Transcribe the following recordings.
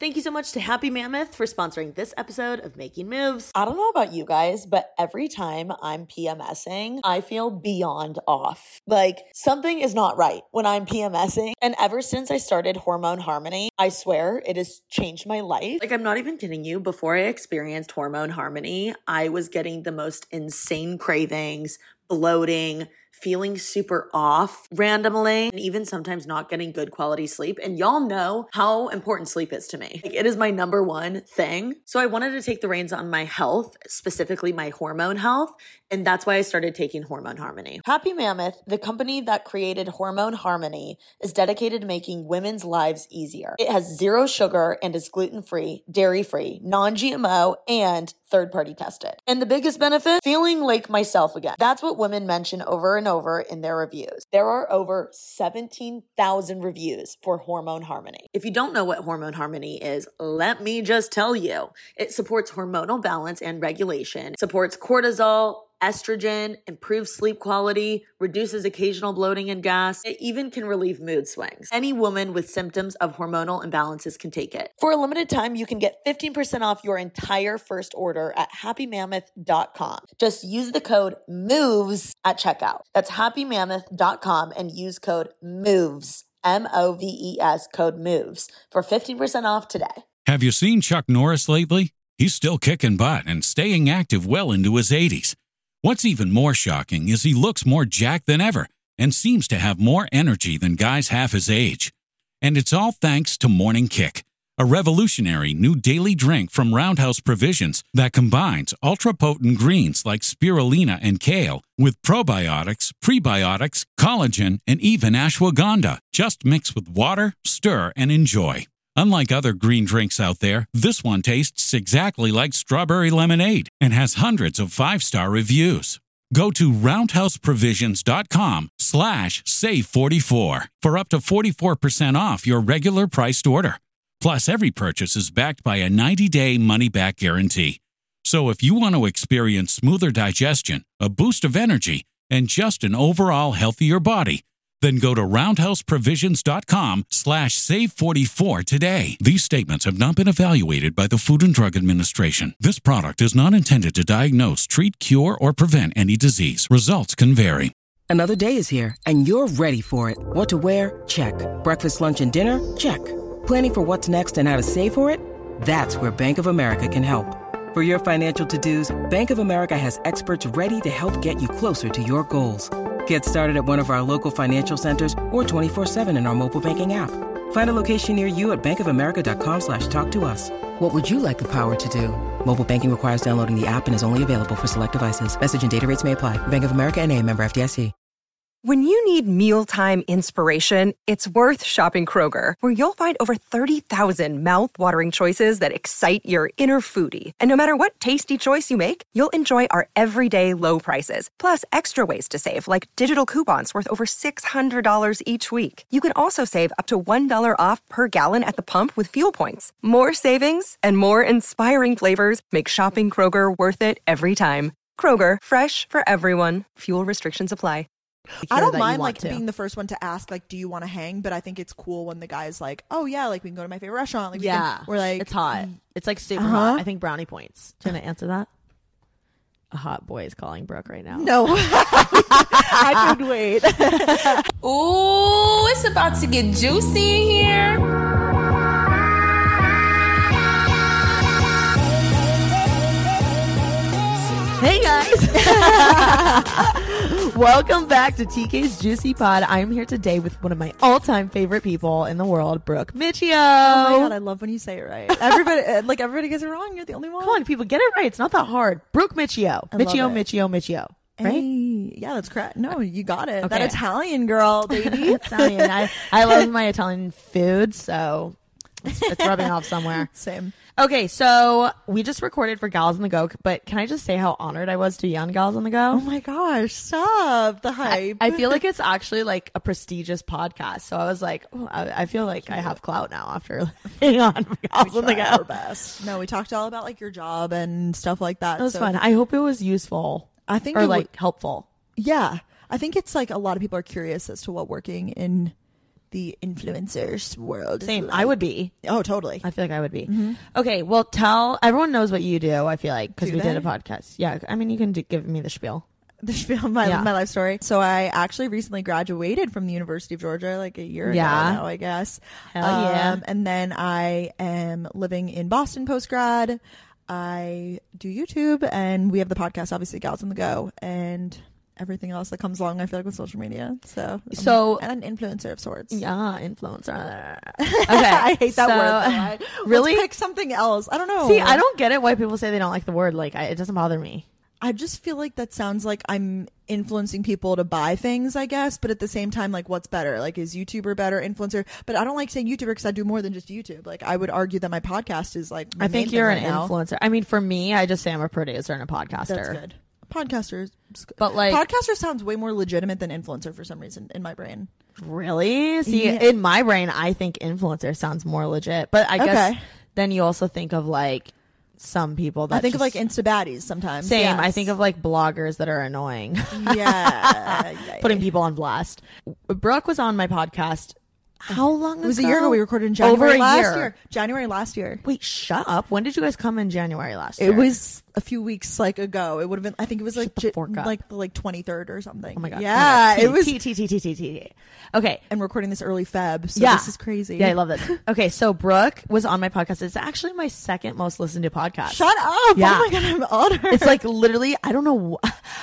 Thank you so much to Happy Mammoth for sponsoring this episode of Making Moves. I don't know about you guys, but every time I'm PMSing, I feel beyond off. Like something is not right when I'm PMSing. And ever since I started Hormone Harmony, I swear it has changed my life. Like, I'm not even kidding you. Before I experienced Hormone Harmony, I was getting the most insane cravings, bloating, feeling super off randomly, and even sometimes not getting good quality sleep. And y'all know how important sleep is to me. Like, it is my number one thing. So I wanted to take the reins on my health, specifically my hormone health. And that's why I started taking Hormone Harmony. Happy Mammoth, the company that created Hormone Harmony, is dedicated to making women's lives easier. It has 0 sugar and is gluten-free, dairy-free, non-GMO, and third-party tested. And the biggest benefit? Feeling like myself again. That's what women mention over and over in their reviews. There are over 17,000 reviews for Hormone Harmony. If you don't know what Hormone Harmony is, let me just tell you. It supports hormonal balance and regulation, supports cortisol, estrogen, improves sleep quality, reduces occasional bloating and gas. It even can relieve mood swings. Any woman with symptoms of hormonal imbalances can take it. For a limited time, you can get 15% off your entire first order at happymammoth.com. Just use the code MOVES at checkout. That's happymammoth.com and use code MOVES, MOVES, code MOVES for 15% off today. Have you seen Chuck Norris lately? He's still kicking butt and staying active well into his 80s. What's even more shocking is he looks more jacked than ever and seems to have more energy than guys half his age. And it's all thanks to Morning Kick, a revolutionary new daily drink from Roundhouse Provisions that combines ultra-potent greens like spirulina and kale with probiotics, prebiotics, collagen, and even ashwagandha. Just mix with water, stir, and enjoy. Unlike other green drinks out there, this one tastes exactly like strawberry lemonade and has hundreds of 5-star reviews. Go to roundhouseprovisions.com/save44 for up to 44% off your regular priced order. Plus, every purchase is backed by a 90-day money-back guarantee. So if you want to experience smoother digestion, a boost of energy, and just an overall healthier body, then go to roundhouseprovisions.com/save44 today. These statements have not been evaluated by the Food and Drug Administration. This product is not intended to diagnose, treat, cure, or prevent any disease. Results can vary. Another day is here, and you're ready for it. What to wear? Check. Breakfast, lunch, and dinner? Check. Planning for what's next and how to save for it? That's where Bank of America can help. For your financial to-dos, Bank of America has experts ready to help get you closer to your goals. Get started at one of our local financial centers or 24/7 in our mobile banking app. Find a location near you at bankofamerica.com/talktous. What would you like the power to do? Mobile banking requires downloading the app and is only available for select devices. Message and data rates may apply. Bank of America N.A., member FDIC. When you need mealtime inspiration, it's worth shopping Kroger, where you'll find over 30,000 mouth-watering choices that excite your inner foodie. And no matter what tasty choice you make, you'll enjoy our everyday low prices, plus extra ways to save, like digital coupons worth over $600 each week. You can also save up to $1 off per gallon at the pump with fuel points. More savings and more inspiring flavors make shopping Kroger worth it every time. Kroger, fresh for everyone. Fuel restrictions apply. I don't mind like being the first one to ask, like, do you want to hang? But I think it's cool when the guy's like, oh yeah, like we can go to my favorite restaurant. Like, we're like, it's hot. It's like super hot. I think brownie points. Do you want to answer that? A hot boy is calling Brooke right now. No, I could wait. Ooh, it's about to get juicy in here. Hey guys! Welcome back to TK's Juicy Pod. I'm here today with one of my all-time favorite people in the world, Brooke Miccio. Oh my god, I love when you say it right. Everybody gets it wrong. You're the only one. Come on, people, get it right. It's not that hard. Brooke Miccio. Miccio. Right? Hey, yeah, that's correct. No, you got it. Okay. That Italian girl, baby. Italian. I love my Italian food, so it's rubbing off somewhere. Same. Okay, so we just recorded for Gals on the Go, but can I just say how honored I was to be on Gals on the Go? Oh my gosh, stop the hype. I feel like it's actually like a prestigious podcast. So I was like, oh, I feel like I have clout now after being on Gals on the Go. Our best. No, we talked all about like your job and stuff like that. It was fun. I hope it was useful. I think helpful. Yeah. I think it's like a lot of people are curious as to what working in the influencers world. Same. Like. I would be. Oh, totally. I feel like I would be. Okay, well, everyone knows what you do, I feel like, because we did a podcast. Yeah, I mean, you can give me the spiel. The spiel, my life story. So I actually recently graduated from the University of Georgia, like a year ago now, I guess. Hell yeah. And then I am living in Boston post-grad. I do YouTube, and we have the podcast, obviously, Gals on the Go, and everything else that comes along, I feel like, with social media. So and an influencer of sorts. Yeah, influencer. Okay. I hate that word. Really? Let's pick something else. I don't know. See, I don't get it why people say they don't like the word. Like, it doesn't bother me. I just feel like that sounds like I'm influencing people to buy things, I guess. But at the same time, like, what's better? Like, is YouTuber better, influencer? But I don't like saying YouTuber because I do more than just YouTube. Like, I would argue that my podcast is like my I think you're an influencer. I mean, for me, I just say I'm a producer and a podcaster. That's good. Podcasters. But like, podcaster sounds way more legitimate than influencer for some reason in my brain. Really? See, in my brain, I think influencer sounds more legit. But I guess then you also think of like some people that I think of like Insta baddies sometimes. Same. Yes. I think of like bloggers that are annoying. Yeah. Putting people on blast. Brooke was on my podcast. How long ago? It was a year ago. We recorded in January last year. January last year. Wait, shut up. When did you guys come in January last year? It was a few weeks ago. It would have been, I think it was like the 23rd or something. Oh my God. Yeah. It was T. Okay. And recording this early Feb. So this is crazy. Yeah, I love this. Okay. So Brooke was on my podcast. It's actually my second most listened to podcast. Shut up. Yeah. Oh my God. I'm honored. It's like literally, I don't know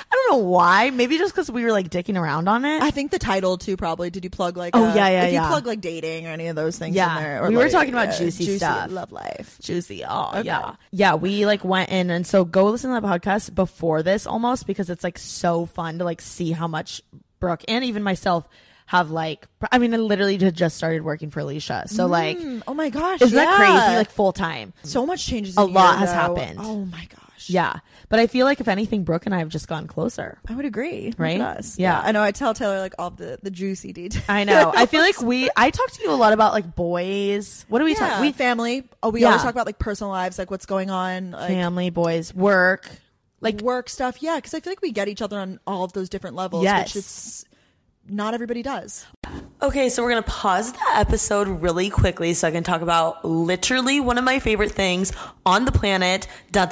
why. Maybe just because we were like dicking around on it. I think the title too, probably. Did you plug like, if you plug like dating or any of those things in there. Or we were talking about juicy stuff. Love life. Juicy. Oh, okay. Yeah. We like went in, and so go listen to the podcast before this almost, because it's like so fun to like see how much Brooke and even myself have like, I mean, I literally just started working for Alicia. So like, oh my gosh. Isn't that crazy? Like full time. So much changes. A lot has happened. Oh my gosh. Yeah. But I feel like if anything, Brooke and I have just gone closer. I would agree. Right? Yeah. I know. I tell Taylor like all the juicy details. I know. I feel like I talk to you a lot about like boys. What do we talk? We family. Oh, we always talk about like personal lives, like what's going on. Like, family, boys, work. Like work stuff. Yeah. Because I feel like we get each other on all of those different levels. Yes. Which is not everybody does. Okay, so we're going to pause the episode really quickly so I can talk about literally one of my favorite things on the planet,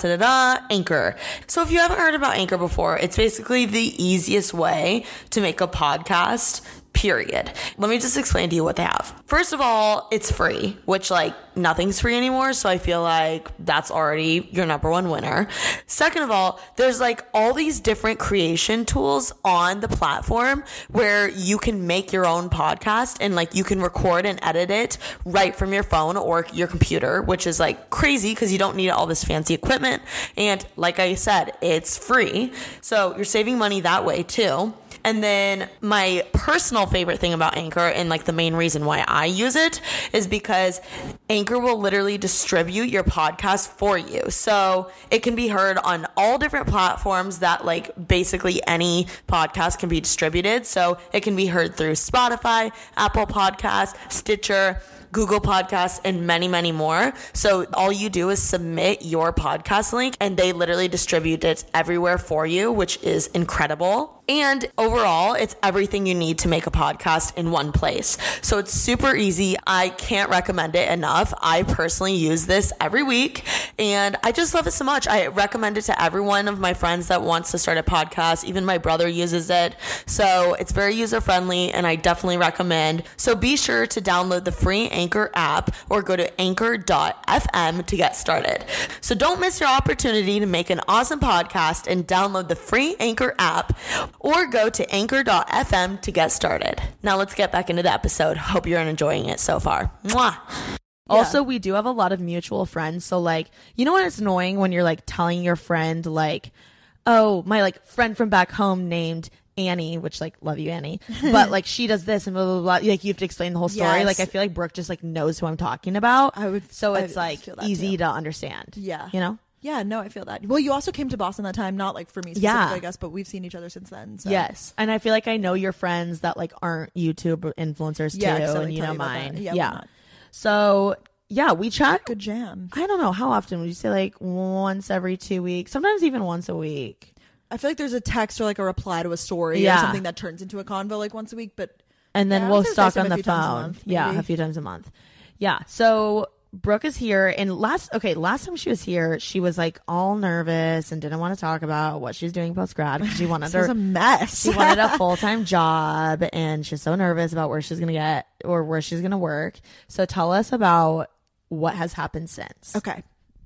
Anchor. So if you haven't heard about Anchor before, it's basically the easiest way to make a podcast, period. Let me just explain to you what they have. First of all, it's free, which like nothing's free anymore. So I feel like that's already your number one winner. Second of all, there's like all these different creation tools on the platform where you can make your own podcast and like you can record and edit it right from your phone or your computer, which is like crazy because you don't need all this fancy equipment. And like I said, it's free. So you're saving money that way too. And then my personal favorite thing about Anchor, and like the main reason why I use it, is because Anchor will literally distribute your podcast for you. So it can be heard on all different platforms that like basically any podcast can be distributed. So it can be heard through Spotify, Apple Podcasts, Stitcher, Google Podcasts, and many, many more. So all you do is submit your podcast link and they literally distribute it everywhere for you, which is incredible. And overall, it's everything you need to make a podcast in one place. So it's super easy. I can't recommend it enough. I personally use this every week and I just love it so much. I recommend it to every one of my friends that wants to start a podcast. Even my brother uses it. So it's very user friendly and I definitely recommend. So be sure to download the free Anchor app or go to anchor.fm to get started. So don't miss your opportunity to make an awesome podcast and download the free Anchor app or go to anchor.fm to get started. Now let's get back into the episode. Hope you're enjoying it so far. Mwah. Also, we do have a lot of mutual friends. So like, you know what, it's annoying when you're like telling your friend like, oh, my like friend from back home named Annie, which like love you, Annie, but like she does this and blah blah blah. Like you have to explain the whole story. Yes. Like I feel like Brooke just like knows who I'm talking about. So it's like feel that easy too. to understand. Yeah. You know? Yeah, no, I feel that. Well, you also came to Boston that time, not like for me specifically, I guess, but we've seen each other since then. So. Yes. And I feel like I know your friends that like aren't YouTube influencers too, and you know mine. Yeah. So yeah, we chat. Good jam. I don't know how often would you say, like once every 2 weeks, sometimes even once a week. I feel like there's a text or like a reply to a story or something that turns into a convo like once a week, but And then Yeah, I we'll would say talk on a the few times a phone. month, Yeah, maybe. a few times a month. Yeah. So Brooke is here, and last time she was here, she was like all nervous and didn't want to talk about what she was doing post grad because she wanted This was a mess. she wanted a full-time job, and she's so nervous about where she's gonna get or where she's gonna work. So tell us about what has happened since. Okay.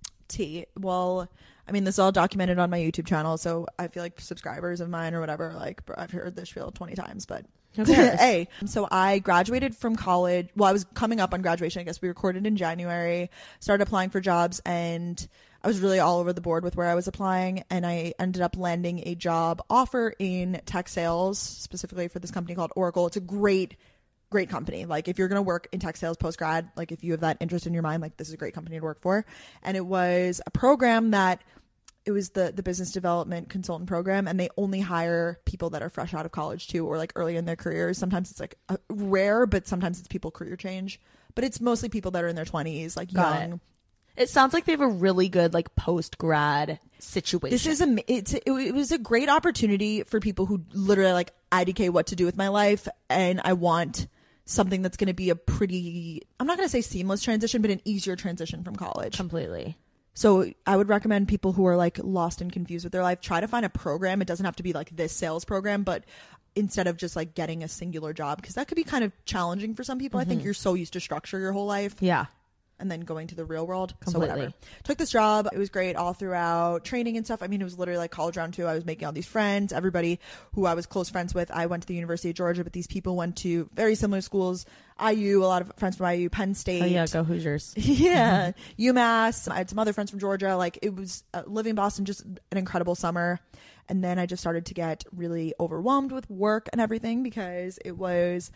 Well, I mean, this is all documented on my YouTube channel, so I feel like subscribers of mine or whatever, like, I've heard this spiel 20 times, but Who cares? hey. So I graduated from college. Well, I was coming up on graduation. I guess we recorded in January, started applying for jobs, and I was really all over the board with where I was applying, and I ended up landing a job offer in tech sales, specifically for this company called Oracle. It's a great company. Like, if you're going to work in tech sales post grad, like, if you have that interest in your mind, like, this is a great company to work for. And it was a program that it was the business development consultant program, and they only hire people that are fresh out of college too, or like early in their careers. Sometimes it's like rare, but sometimes it's people career change, but it's mostly people that are in their 20s, like young. It sounds like they have a really good like post grad situation. This is it was a great opportunity for people who literally like, IDK what to do with my life, and I want something that's going to be a pretty, I'm not going to say seamless transition, but an easier transition from college. completely. So I would recommend people who are like lost and confused with their life, try to find a program. It doesn't have to be like this sales program, but instead of just like getting a singular job, because that could be kind of challenging for some people. I think you're so used to structure your whole life. Yeah. And then going to the real world. Completely. So whatever. Took this job. It was great all throughout training and stuff. I mean, it was literally like college round 2. I was making all these friends. Everybody who I was close friends with, I went to the University of Georgia, but these people went to very similar schools. IU, a lot of friends from IU, Penn State. Oh yeah, go Hoosiers. Yeah. UMass. I had some other friends from Georgia. Like, it was living in Boston, just an incredible summer. And then I just started to get really overwhelmed with work and everything, because it was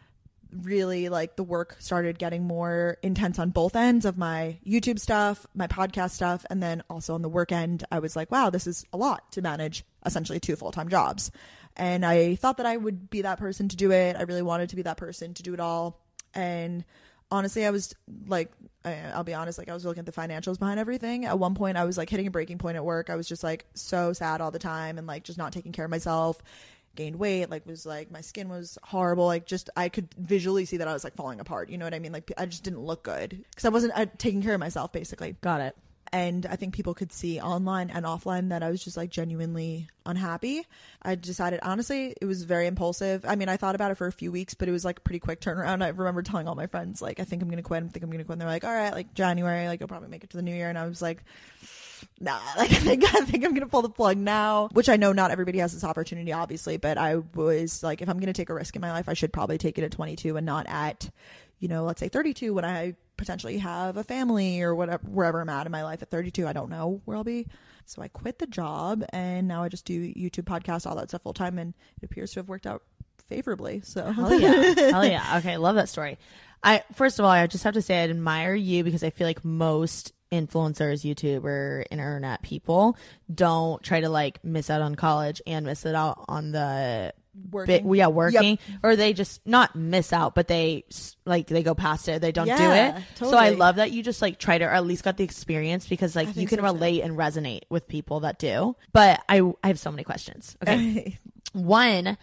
really like the work started getting more intense on both ends of my YouTube stuff, my podcast stuff, and then also on the work end. I was like, wow, this is a lot to manage essentially 2 full-time jobs. And I thought that I would be that person to do it. I really wanted to be that person to do it all. And honestly, I was like, I'll be honest, like, I was looking at the financials behind everything. At one point I was like hitting a breaking point at work. I was just like so sad all the time, and like just not taking care of myself. Gained weight, like was like, my skin was horrible, like just I could visually see that I was like falling apart, you know what I mean? Like, I just didn't look good because I wasn't taking care of myself, basically. Got it. And I think people could see online and offline that I was just like genuinely unhappy. I decided, honestly, it was very impulsive. I mean, I thought about it for a few weeks, but it was like a pretty quick turnaround. I remember telling all my friends, like, I think I'm gonna quit. And they're like, all right, like January, like you'll probably make it to the new year. And I was like, nah, like I think I'm gonna pull the plug now, which I know not everybody has this opportunity, obviously, but I was like, if I'm gonna take a risk in my life, I should probably take it at 22 and not at, you know, let's say 32, when I potentially have a family or whatever, wherever I'm at in my life at 32. I don't know where I'll be. So I quit the job, and now I just do YouTube, podcasts, all that stuff full time, and it appears to have worked out favorably. So Hell yeah. Hell yeah. Okay, love that story. First of all, I just have to say I admire you, because I feel like most influencers, YouTuber, internet people don't try to like miss out on college and miss it out on the working. Working. Yep. Or they just not miss out, but they go past it. They don't do it. Totally. So I love that you just like try to, or at least got the experience, because like you can so, relate and resonate with people that do. But I have so many questions. Okay. One,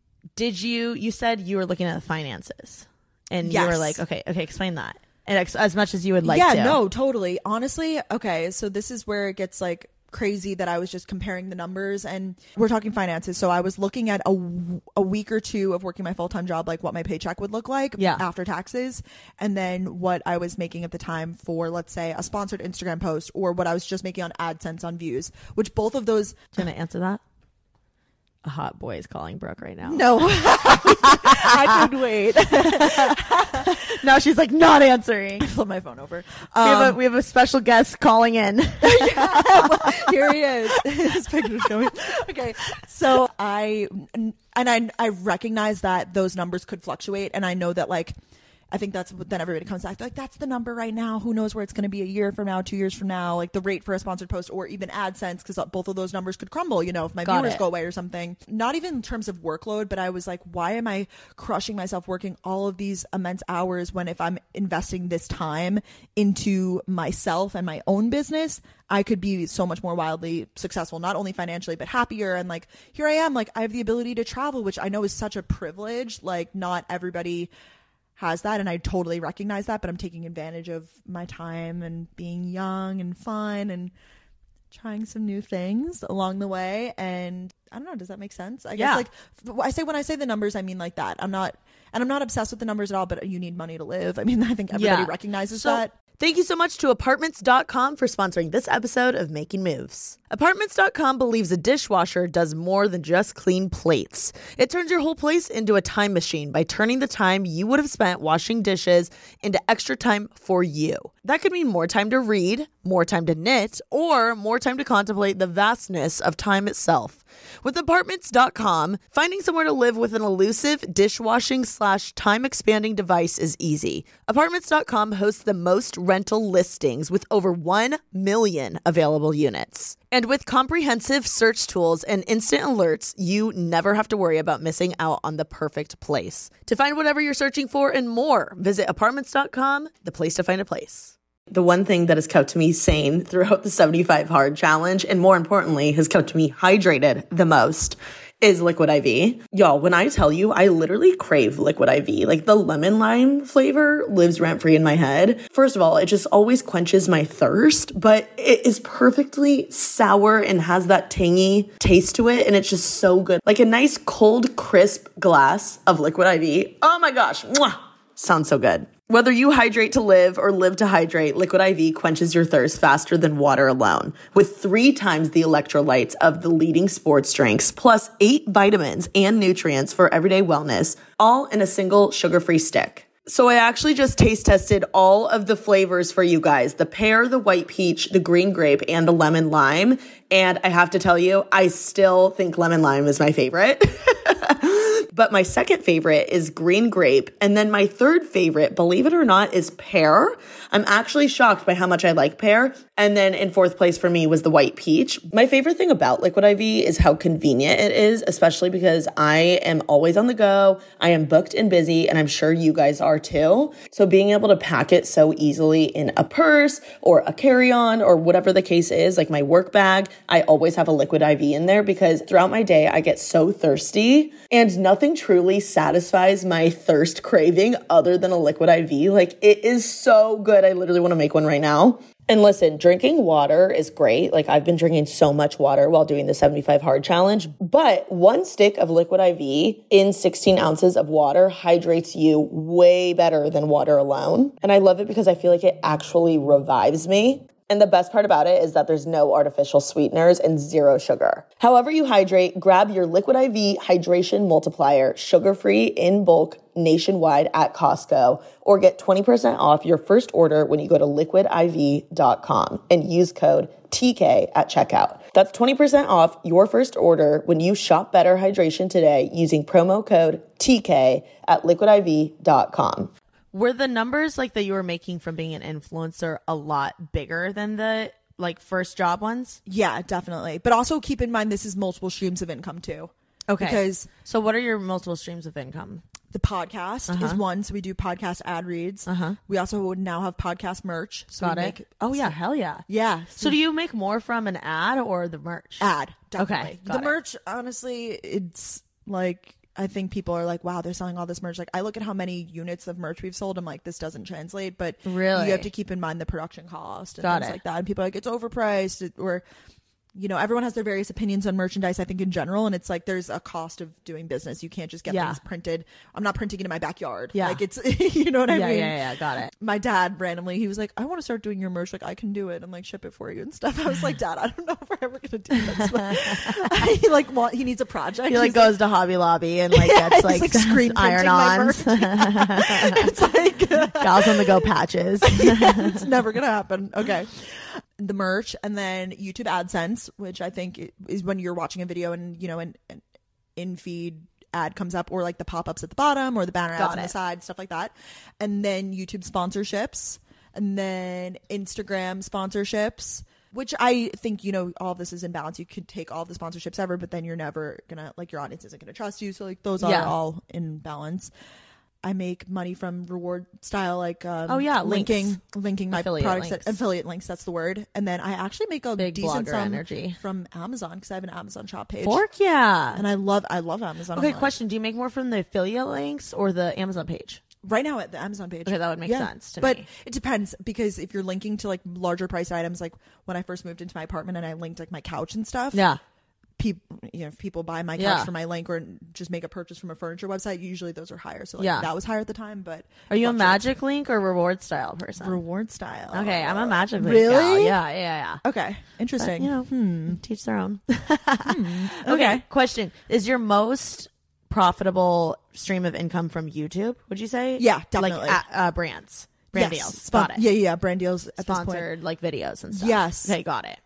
you said you were looking at the finances, and you were like, okay, explain that. And as much as you would like to. Yeah, no, totally. Honestly, okay, so this is where it gets like crazy, that I was just comparing the numbers, and we're talking finances. So I was looking at a week or 2 of working my full-time job, like what my paycheck would look like after taxes, and then what I was making at the time for, let's say, a sponsored Instagram post, or what I was just making on AdSense on views, which both of those. Do you want to answer that? A hot boy is calling Brooke right now. No, I could wait. No, she's like not answering. Flip my phone over. We have a special guest calling in. Here he is. His picture's going. Okay, so I recognize that those numbers could fluctuate, and I know that like I think that's what then everybody comes back. They're like, that's the number right now. Who knows where it's going to be a year from now, 2 years from now, like the rate for a sponsored post or even AdSense, because both of those numbers could crumble, you know, if my viewers go away or something. Not even in terms of workload, but I was like, why am I crushing myself working all of these immense hours when if I'm investing this time into myself and my own business, I could be so much more wildly successful, not only financially, but happier. And like, here I am, like I have the ability to travel, which I know is such a privilege. Like not everybody has that. And I totally recognize that, but I'm taking advantage of my time and being young and fun and trying some new things along the way. And I don't know, does that make sense? I guess like when I say the numbers, I mean like that. I'm not obsessed with the numbers at all, but you need money to live. I mean, I think everybody recognizes that. Thank you so much to Apartments.com for sponsoring this episode of Making Moves. Apartments.com believes a dishwasher does more than just clean plates. It turns your whole place into a time machine by turning the time you would have spent washing dishes into extra time for you. That could mean more time to read, more time to knit, or more time to contemplate the vastness of time itself. With Apartments.com, finding somewhere to live with an elusive dishwashing/time expanding device is easy. Apartments.com hosts the most rental listings with over 1 million available units. And with comprehensive search tools and instant alerts, you never have to worry about missing out on the perfect place. To find whatever you're searching for and more, visit Apartments.com, the place to find a place. The one thing that has kept me sane throughout the 75 Hard Challenge, and more importantly, has kept me hydrated the most, is Liquid IV. Y'all, when I tell you, I literally crave Liquid IV. Like the lemon lime flavor lives rent-free in my head. First of all, it just always quenches my thirst, but it is perfectly sour and has that tangy taste to it. And it's just so good. Like a nice cold, crisp glass of Liquid IV. Oh my gosh. Mwah! Sounds so good. Whether you hydrate to live or live to hydrate, Liquid IV quenches your thirst faster than water alone. With 3 times the electrolytes of the leading sports drinks, plus 8 vitamins and nutrients for everyday wellness, all in a single sugar-free stick. So I actually just taste tested all of the flavors for you guys. The pear, the white peach, the green grape, and the lemon lime. And I have to tell you, I still think lemon lime is my favorite. But my second favorite is green grape. And then my third favorite, believe it or not, is pear. I'm actually shocked by how much I like pear. And then in fourth place for me was the white peach. My favorite thing about Liquid IV is how convenient it is, especially because I am always on the go. I am booked and busy, and I'm sure you guys are too. So being able to pack it so easily in a purse or a carry-on or whatever the case is, like my work bag, I always have a Liquid IV in there because throughout my day, I get so thirsty and nothing truly satisfies my thirst craving other than a Liquid IV. Like it is so good. I literally want to make one right now. And listen, drinking water is great. Like I've been drinking so much water while doing the 75 Hard Challenge, but 1 stick of Liquid IV in 16 ounces of water hydrates you way better than water alone. And I love it because I feel like it actually revives me. And the best part about it is that there's no artificial sweeteners and 0 sugar. However you hydrate, grab your Liquid IV Hydration Multiplier, sugar-free in bulk nationwide at Costco, or get 20% off your first order when you go to liquidiv.com and use code TK at checkout. That's 20% off your first order when you shop Better Hydration today using promo code TK at liquidiv.com. Were the numbers like that you were making from being an influencer a lot bigger than the like first job ones? Yeah, definitely. But also keep in mind, this is multiple streams of income too. Okay. Because so what are your multiple streams of income? the podcast is one. So we do podcast ad reads. We also would now have podcast merch. So Got it. Oh yeah. Hell yeah. Yeah. So do you make more from an ad or the merch? Ad. Definitely. Okay. The merch, honestly, it's like, I think people are like, wow, they're selling all this merch. Like, I look at how many units of merch we've sold. I'm like, this doesn't translate. But really, you have to keep in mind the production cost and things like that. And people are like, it's overpriced, or, you know, everyone has their various opinions on merchandise, I think, in general. And it's like, there's a cost of doing business. You can't just get things printed. I'm not printing it in my backyard. Yeah. Like, it's, you know what I mean? Yeah. Got it. My dad randomly, he was like, I want to start doing your merch. Like, I can do it and like ship it for you and stuff. I was like, Dad, I don't know if we're ever going to do this. But he needs a project. He like goes to Hobby Lobby and like gets like screen iron-ons. It's like gals on the go patches. It's never going to happen. Okay. The merch, and then YouTube AdSense, which I think is when you're watching a video and, you know, an in-feed ad comes up, or like the pop-ups at the bottom or the banner ads Got on the it. side, stuff like that. And then YouTube sponsorships, and then Instagram sponsorships, which I think, you know, all of this is in balance. You could take all of the sponsorships ever, but then you're never gonna, like, your audience isn't gonna trust you. So like those are all in balance. I make money from reward style, like linking my Affiliate products, links. affiliate links. That's the word. And then I actually make a Big decent blogger sum energy. from Amazon, because I have an Amazon shop page. Fork, yeah. And I love Amazon. Okay, I'm like, question. Do you make more from the affiliate links or the Amazon page? right now at the Amazon page. Okay, that would make sense to but me. it depends, because if you're linking to like larger price items, like when I first moved into my apartment and I linked like my couch and stuff. Yeah. If people buy my couch Yeah. for my link or just make a purchase from a furniture website, usually those are higher. So like Yeah. that was higher at the time. But Are you a fluctuates. magic link or reward style person? Reward style? Okay, I'm a magic link. Really? gal. Yeah. Okay, interesting. But, you know, teach their own. Okay. Okay, question. Is your most profitable stream of income from YouTube, would you say? Yeah, definitely. Like brands. Brand Yes. deals. Got it. Yeah, brand deals at this point. Sponsored like videos and stuff. Yes. Okay, got it.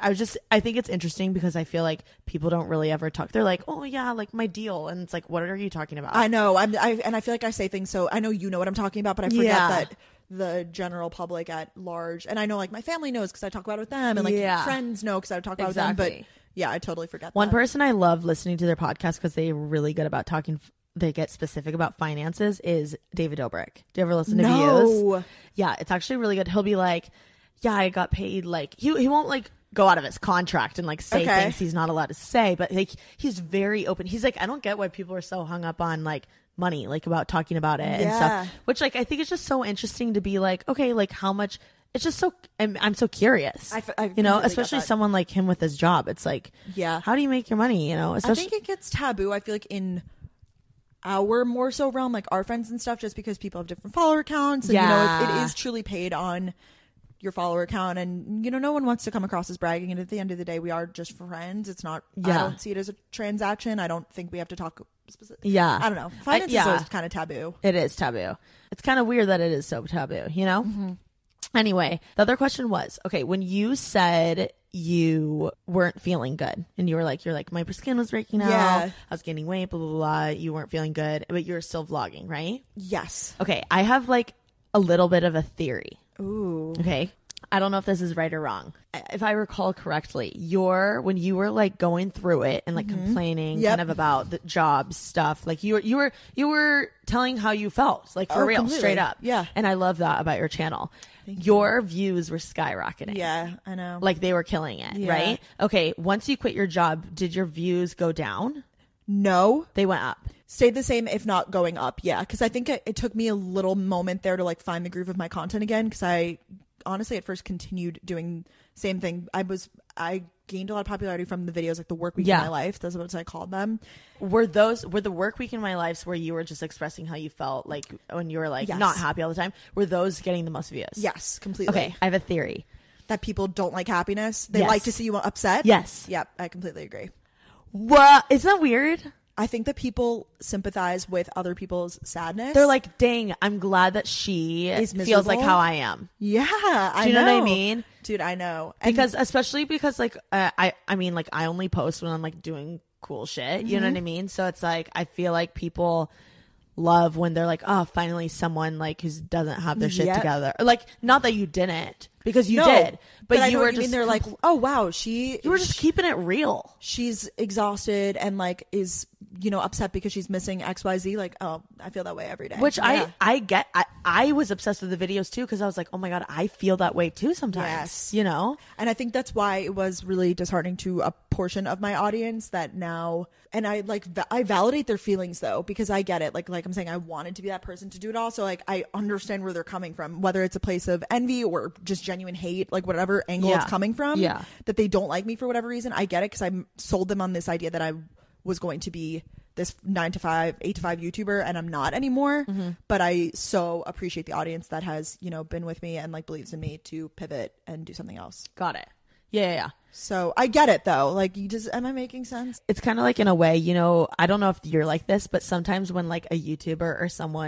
I think it's interesting because I feel like people don't really ever talk. They're like, oh yeah, like my deal. And it's like, what are you talking about? I know. I feel like I say things, so I know you know what I'm talking about, but I forget Yeah. that the general public at large, and I know like my family knows because I talk about it with them, and like friends know because I talk about it with them. But yeah, I totally forget. One that. person I love listening to their podcast because they're really good about talking. They get specific about finances is David Dobrik. Do you ever listen to Views? Yeah, it's actually really good. He'll be like, yeah, I got paid. Like he won't like go out of his contract and like say things he's not allowed to say, but like he's very open. He's like, I don't get why people are so hung up on like money, like about talking about it and stuff, which like I think it's just so interesting to be like, okay, like how much. It's just so I'm so curious, I you know, completely especially get that. someone like him with his job. It's like, how do you make your money, you know? Especially I think it gets taboo. I feel like in our more so realm, like our friends and stuff, just because people have different follower counts, and you know, it is truly paid on your follower account, and you know, no one wants to come across as bragging, and at the end of the day we are just friends. It's not I don't see it as a transaction. I don't think we have to talk specific. I don't know, finance is always kind of taboo. It is taboo. It's kind of weird that it is so taboo, you know? Anyway, the other question was, okay, when you said weren't feeling good and you're like my skin was breaking out, I was gaining weight, blah blah blah, you weren't feeling good, but you're still vlogging, right? Yes. Okay, I have like a little bit of a theory. Ooh. Okay. I don't know if this is right or wrong. If I recall correctly, when you were like going through it and like complaining kind of about the job stuff, like you were telling how you felt, like for real, completely. straight up. Yeah. And I love that about your channel. Your views were skyrocketing. Yeah, I know. Like they were killing it, right? Okay. Once you quit your job, did your views go down? No. They went up. Stayed the same, if not going up. Yeah, because I think it took me a little moment there to like find the groove of my content again, because I honestly at first continued doing same thing. I gained a lot of popularity from the videos, like the work week in my life. That's what I called them. Were the work week in my lives where you were just expressing how you felt, like when you were like not happy all the time? Were those getting the most views? Yes, completely. Okay, I have a theory that people don't like happiness. They like to see you upset. Yes. Yep, I completely agree. What? Isn't that weird? I think that people sympathize with other people's sadness. They're like, dang, I'm glad that she feels like how I am. Yeah, I know. Do you know what I mean? Dude, I know. And Because especially because like I mean like I only post when I'm like doing cool shit. You know what I mean? So it's like I feel like people love when they're like, oh, finally someone like who doesn't have their shit together. Like, not that you didn't, because you did, but I you know were what you just mean. They're like, oh wow, you were just keeping it real. She's exhausted and like is, you know, upset because she's missing XYZ. Like, oh, I feel that way every day. Which I get. I was obsessed with the videos too, because I was like, oh my God, I feel that way too sometimes. Yes. You know? And I think that's why it was really disheartening to a portion of my audience that now, and I like, I validate their feelings though, because I get it. Like I'm saying, I wanted to be that person to do it all. So like, I understand where they're coming from, whether it's a place of envy or just genuine hate, like whatever angle it's coming from, that they don't like me for whatever reason. I get it, because I sold them on this idea that I was going to be this 9 to 5, 8 to 5 YouTuber, and I'm not anymore. But I so appreciate the audience that has, you know, been with me and like believes in me to pivot and do something else. Got it. Yeah. So I get it though. Like, am I making sense? It's kind of like, in a way, you know, I don't know if you're like this, but sometimes when like a YouTuber or someone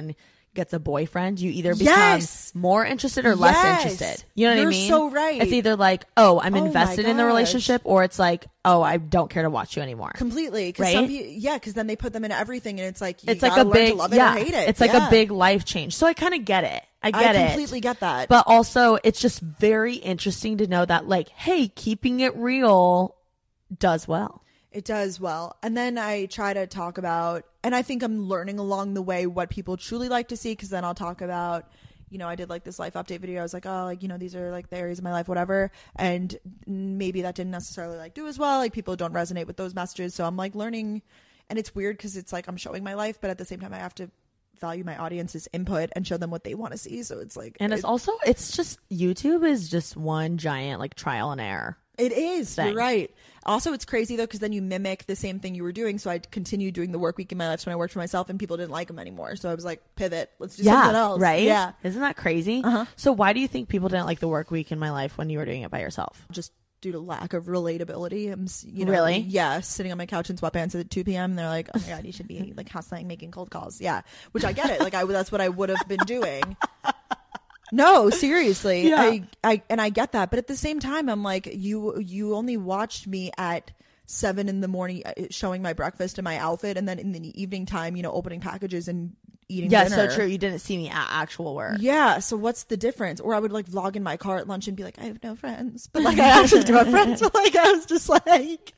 gets a boyfriend, you either become Yes. more interested or less Yes. interested. You know what I You're mean? so right. It's either like, oh, I'm Oh my invested in the gosh. relationship, or it's like, oh, I don't care to watch you anymore. Completely. Cause Right? because then they put them in everything and it's like, you It's like gotta a learn big, to love it yeah, or hate it. it's like Yeah. a big life change. So I kind of get it. I get it. I completely get that. But also, it's just very interesting to know that, like, hey, keeping it real does well. It does well. And then I try to talk about, and I think I'm learning along the way what people truly like to see, because then I'll talk about, you know, I did like this life update video. I was like, oh, like, you know, these are like the areas of my life, whatever. And maybe that didn't necessarily like do as well. Like people don't resonate with those messages. So I'm like learning, and it's weird because it's like I'm showing my life, but at the same time I have to value my audience's input and show them what they want to see. So it's like, And it's just, YouTube is just one giant, like, trial and error. it is. thing. You're right. Also, it's crazy though, because then you mimic the same thing you were doing. So I continued doing the work week in my life when I worked for myself, and people didn't like them anymore. So I was like, pivot. Let's do something else. Right? Yeah. Isn't that crazy? So why do you think people didn't like the work week in my life when you were doing it by yourself? Just due to lack of relatability. You know, Really? Yeah. Sitting on my couch in sweatpants at 2 p.m. And they're like, oh my God, you should be like hustling, making cold calls. Yeah. Which I get it. Like that's what I would have been doing. No, seriously. Yeah. I get that. But at the same time, I'm like, you only watched me at 7 in the morning showing my breakfast and my outfit, and then in the evening time, you know, opening packages and eating Yeah, dinner. so true. You didn't see me at actual work. Yeah, so what's the difference? Or I would like vlog in my car at lunch and be like, I have no friends, but like I actually do have friends. But like I was just like,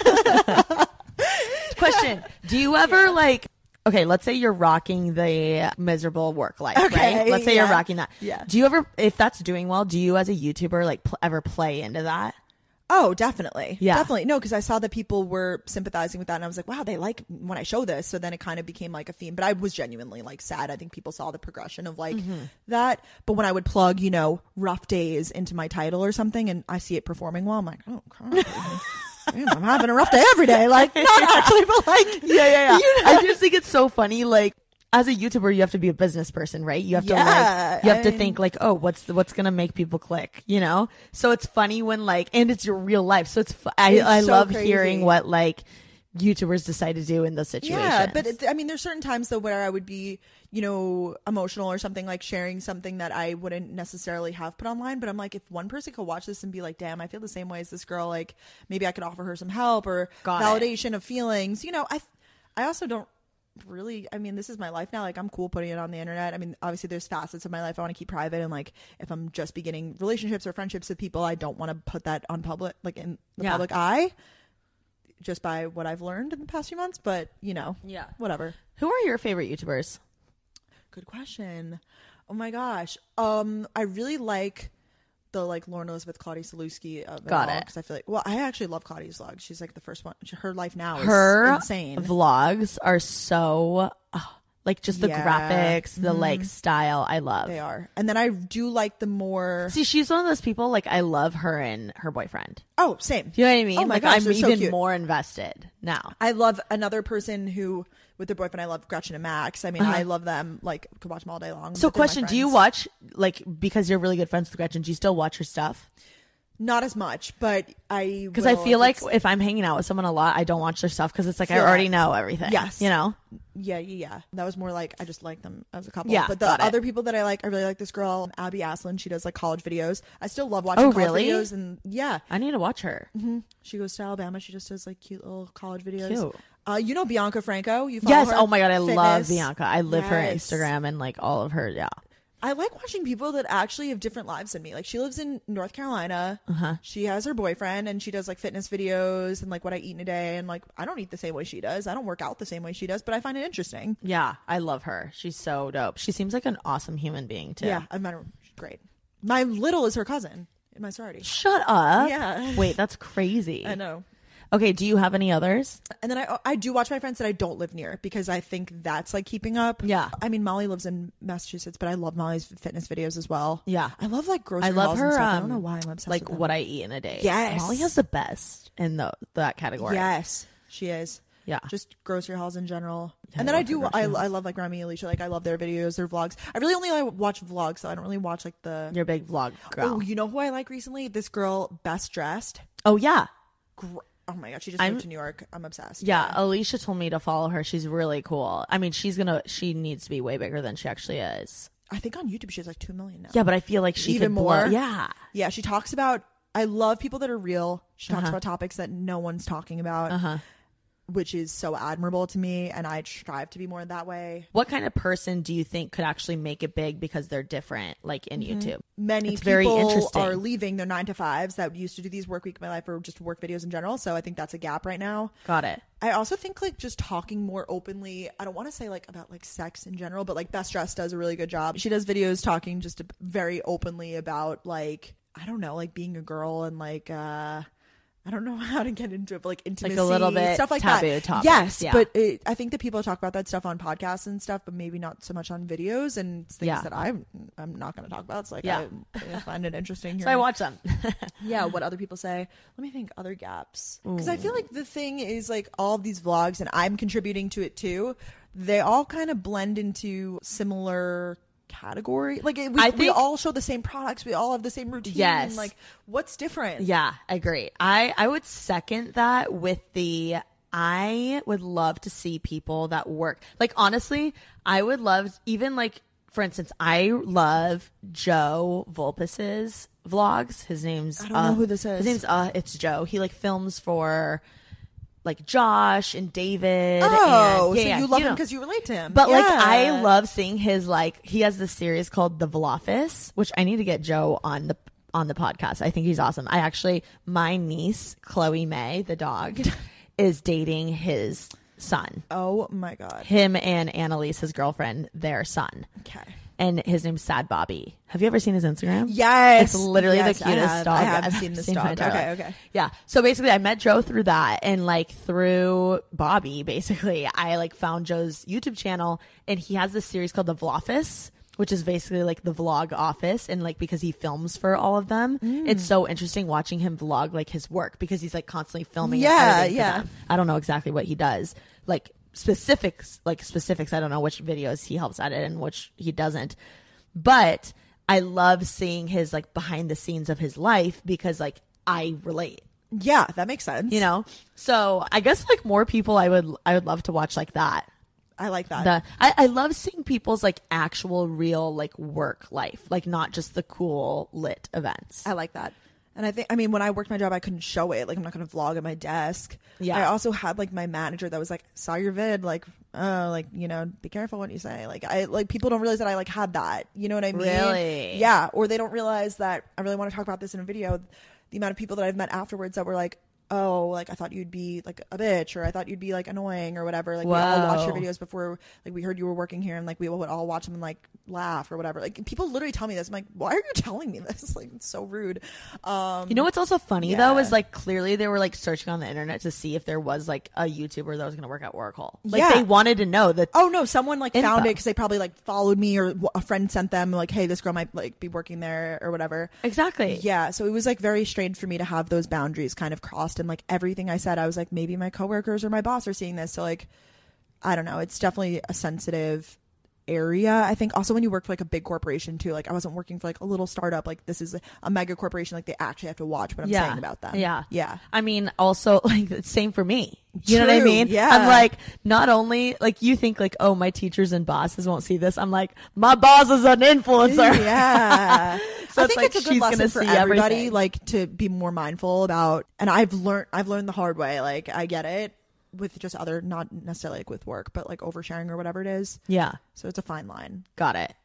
Question: do you ever like? Okay, let's say you're rocking the miserable work life, Okay, right? Let's say you're yeah. rocking that. Yeah. Do you ever, if that's doing well, do you as a YouTuber like ever play into that? oh, definitely, Yeah. definitely. No, because I saw that people were sympathizing with that, and I was like, wow, they like when I show this. So then it kind of became like a theme. But I was genuinely like sad. I think people saw the progression of like that. But when I would plug, you know, rough days into my title or something, and I see it performing well, I'm like, oh, God. Damn, I'm having a rough day every day. Like, not actually, but like, Yeah. you know? I just think it's so funny. Like, as a YouTuber, you have to be a business person, right? You have to you have to think like, oh, what's gonna make people click, you know? So it's funny when like, and it's your real life. So it's I so love crazy. hearing what like YouTubers decide to do in those situations. Yeah, but I mean, there's certain times though where I would be, you know, emotional or something, like sharing something that I wouldn't necessarily have put online. But I'm like, if one person could watch this and be like, damn, I feel the same way as this girl, like maybe I could offer her some help or Got it. validation of feelings. You know, I also don't really, I mean, this is my life now. Like I'm cool putting it on the internet. I mean, obviously there's facets of my life I want to keep private, and like if I'm just beginning relationships or friendships with people, I don't want to put that on public, like in the Yeah. public eye, just by what I've learned in the past few months. But you know, Yeah. whatever. Who are your favorite YouTubers? Good question. Oh my gosh. I really like the like Lauren Elizabeth, Claudia Salewski of Got it. because I feel like, well, I actually love Claudia's vlog. She's like the first one. Her life now is Her insane. vlogs are so like just the Yeah. graphics, the like style. I love. They are. And then I do like the more. See, she's one of those people. Like I love her and her boyfriend. Oh, same. Do you know what I mean? Oh my like gosh, I'm they're so even cute. more invested now. I love another person who, with their boyfriend, I love Gretchen and Max. I mean, I love them. Like, could watch them all day long. So, but they're my question: do you friends. watch like because you're really good friends with Gretchen? Do you still watch her stuff? Not as much, but I Because I will feel like it's- if I'm hanging out with someone a lot, I don't watch their stuff because it's like I Feel already that. know everything. Yes. you know. Yeah. That was more like I just like them as a couple. Yeah, But the got it. other people that I really like this girl, Abby Aslin. She does like college videos. I still love watching Oh, college really? videos. And yeah, I need to watch her. she goes to Alabama. She just does like cute little college videos. Cute. You know Bianca Franco? You follow Yes. her? Oh my god, I love Fitness. Bianca. I live her Yes. Instagram and like all of her. Yeah. I like watching people that actually have different lives than me. Like she lives in North Carolina. She has her boyfriend and she does like fitness videos and like what I eat in a day. And like, I don't eat the same way she does. I don't work out the same way she does, but I find it interesting. Yeah, I love her. She's so dope. She seems like an awesome human being too. Yeah. I've met her. She's great. My little is her cousin in my sorority. Shut up. Yeah. Wait, that's crazy. I know. Okay, do you have any others? And then I do watch my friends that I don't live near because I think that's like keeping up. Yeah. I mean, Molly lives in Massachusetts, but I love Molly's fitness videos as well. Yeah. I love like grocery I love hauls her. and stuff. I don't know why I'm obsessed like with them. what I eat in a day. Yes. Molly has the best in that category. Yes, she is. Yeah. Just grocery hauls in general. Yeah, And then I I love do, her grocery I love like Remy and Alicia. Like I love their videos, their vlogs. I really only watch vlogs, so I don't really watch like the. You're a big vlog girl. Oh, you know who I like recently? This girl, Best Dressed. Oh yeah. Oh my god, she just moved to New York. I'm obsessed. Yeah, Alicia told me to follow her. She's really cool. I mean, she needs to be way bigger than she actually is. I think on YouTube she has like 2 million now. Yeah, but I feel like she even could more. Yeah. Yeah, she talks about, I love people that are real. She talks about topics that no one's talking about, which is so admirable to me, and I strive to be more that way. What kind of person do you think could actually make it big because they're different, like in YouTube? Many it's people very interesting. are leaving their 9-to-5s that used to do these work week of my life or just work videos in general. So I think that's a gap right now. Got it. I also think like just talking more openly. I don't want to say like about like sex in general, but like Best Dressed does a really good job. She does videos talking just very openly about like, I don't know, like being a girl and like, I don't know how to get into it, but like intimacy, like a little bit stuff like taboo that. Topics, yes, yeah. But I think that people talk about that stuff on podcasts and stuff, but maybe not so much on videos and things that I'm not going to talk about. It's like I find it interesting. So I watch them. Yeah, what other people say. Let me think. Other gaps, because I feel like the thing is like all of these vlogs, and I'm contributing to it too. They all kind of blend into similar category. Like we all show the same products, we all have the same routine. Yes. Like what's different? Yeah, I agree. I would second that with the I would love to see people that work. Like honestly, I would love, even like for instance, I love Joe Vulpes's vlogs. His name's I don't know who this is. His name's it's Joe. He like films for like Josh and David. Oh, and, so you love him because you relate to him. But like I love seeing his, like, he has this series called The Vloffice, which I need to get Joe on the podcast. I think he's awesome. My niece Chloe May, the dog, is dating his son. Oh my god. Him and Annalise, his girlfriend, their son. Okay. And his name's Sad Bobby. Have you ever seen his Instagram? Yes. It's literally the cutest dog. I have seen this dog. Okay. Yeah. So basically I met Joe through that, and like through Bobby, basically, I like found Joe's YouTube channel, and he has this series called The Vloffice, which is basically like the vlog office, and like because he films for all of them, it's so interesting watching him vlog like his work because he's like constantly filming and editing for them. I don't know exactly what he does. Like specifics, I don't know which videos he helps edit and which he doesn't, but I love seeing his like behind the scenes of his life because like I relate. Yeah, that makes sense. You know, so I guess like more people I would love to watch like that. I like that. I love seeing people's like actual real like work life, like not just the cool lit events. I like that. And I mean, when I worked my job, I couldn't show it. Like, I'm not going to vlog at my desk. Yeah. I also had like my manager that was like, saw your vid, like, like, you know, be careful what you say. Like, people don't realize that I like had that. You know what I mean? Really? Yeah. Or they don't realize that I really want to talk about this in a video. The amount of people that I've met afterwards that were like, oh, like I thought you'd be like a bitch, or I thought you'd be like annoying or whatever. Like we all watched your videos before, like we heard you were working here, and like we would all watch them and like laugh or whatever. Like people literally tell me this. I'm like, why are you telling me this? Like it's so rude. You know what's also funny though is like clearly they were like searching on the internet to see if there was like a YouTuber that was going to work at Oracle. Like they wanted to know that. Oh no, someone like found it because they probably like followed me, or a friend sent them like, hey, this girl might like be working there or whatever. Exactly. Yeah. So it was like very strange for me to have those boundaries kind of crossed, and like everything I said, I was like, maybe my coworkers or my boss are seeing this. So like, I don't know. It's definitely a sensitive area. I think also when you work for like a big corporation too, like I wasn't working for like a little startup. Like this is a mega corporation. Like they actually have to watch what I'm saying about them. Yeah. I mean, also like same for me. You know what I mean? Yeah. I'm like, not only like you think like, oh, my teachers and bosses won't see this. I'm like, my boss is an influencer. Yeah. So I think like, it's a good lesson for everybody, everything. like to be more mindful about, and I've learned the hard way. Like I get it with just other, not necessarily like with work, but like oversharing or whatever it is. Yeah. So it's a fine line. Got it.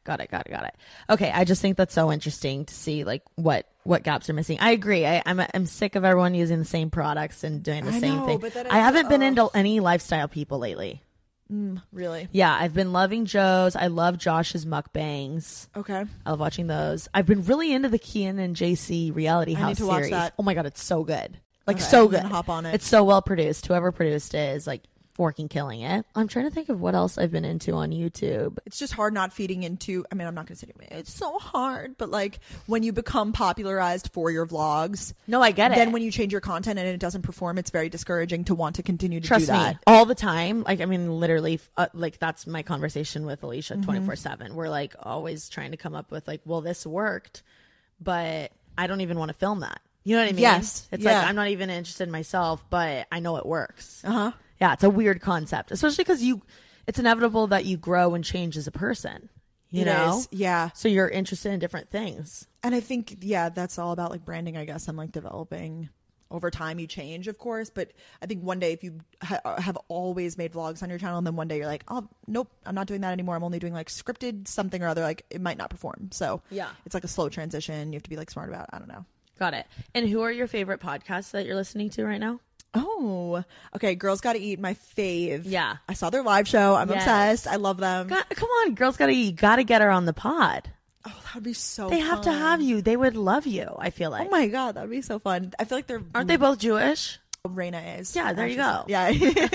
Okay. I just think that's so interesting to see like what gaps are missing. I agree. I'm sick of everyone using the same products and doing the same thing. But I haven't been into any lifestyle people lately. Really? Yeah. I've been loving Joe's. I love Josh's mukbangs. Okay. I love watching those. I've been really into the Kian and JC reality house need to series. watch that. Oh my God. It's so good. Like Okay, so I'm good. gonna hop on it. It's so well produced. Whoever produced it is like working killing it. I'm trying to think of what else I've been into on YouTube. It's just hard not feeding into, I mean, I'm not going to say it's so hard, but like when you become popularized for your vlogs. No, I get it. Then when you change your content and it doesn't perform, it's very discouraging to want to continue to Trust do that. me, all the time. Like, I mean, literally, like that's my conversation with Alicia 24/7. We're like always trying to come up with like, well, this worked, but I don't even want to film that. You know what I mean? Yes. It's Yeah. like I'm not even interested in myself, but I know it works. Uh-huh. Yeah, it's a weird concept, especially because it's inevitable that you grow and change as a person. You know? Is. Yeah. So you're interested in different things. And I think, yeah, that's all about like branding, I guess, and like developing over time. You change, of course, but I think one day if you have always made vlogs on your channel and then one day you're like, oh, nope, I'm not doing that anymore. I'm only doing like scripted something or other, like it might not perform. So Yeah. it's like a slow transition. You have to be like smart about it. I don't know. Got it. And who are your favorite podcasts that you're listening to right now? Oh, okay. Girls Gotta Eat, my fave. Yeah. I saw their live show. I'm Yes. obsessed. I love them. Come on, girls gotta eat. You gotta get her on the pod. Oh, that would be so They have to fun. have you. They would love you, I feel like. Oh my God, that would be so fun. I feel like they're. Aren't they both Jewish? Raina is. Yeah, there you go. Yeah.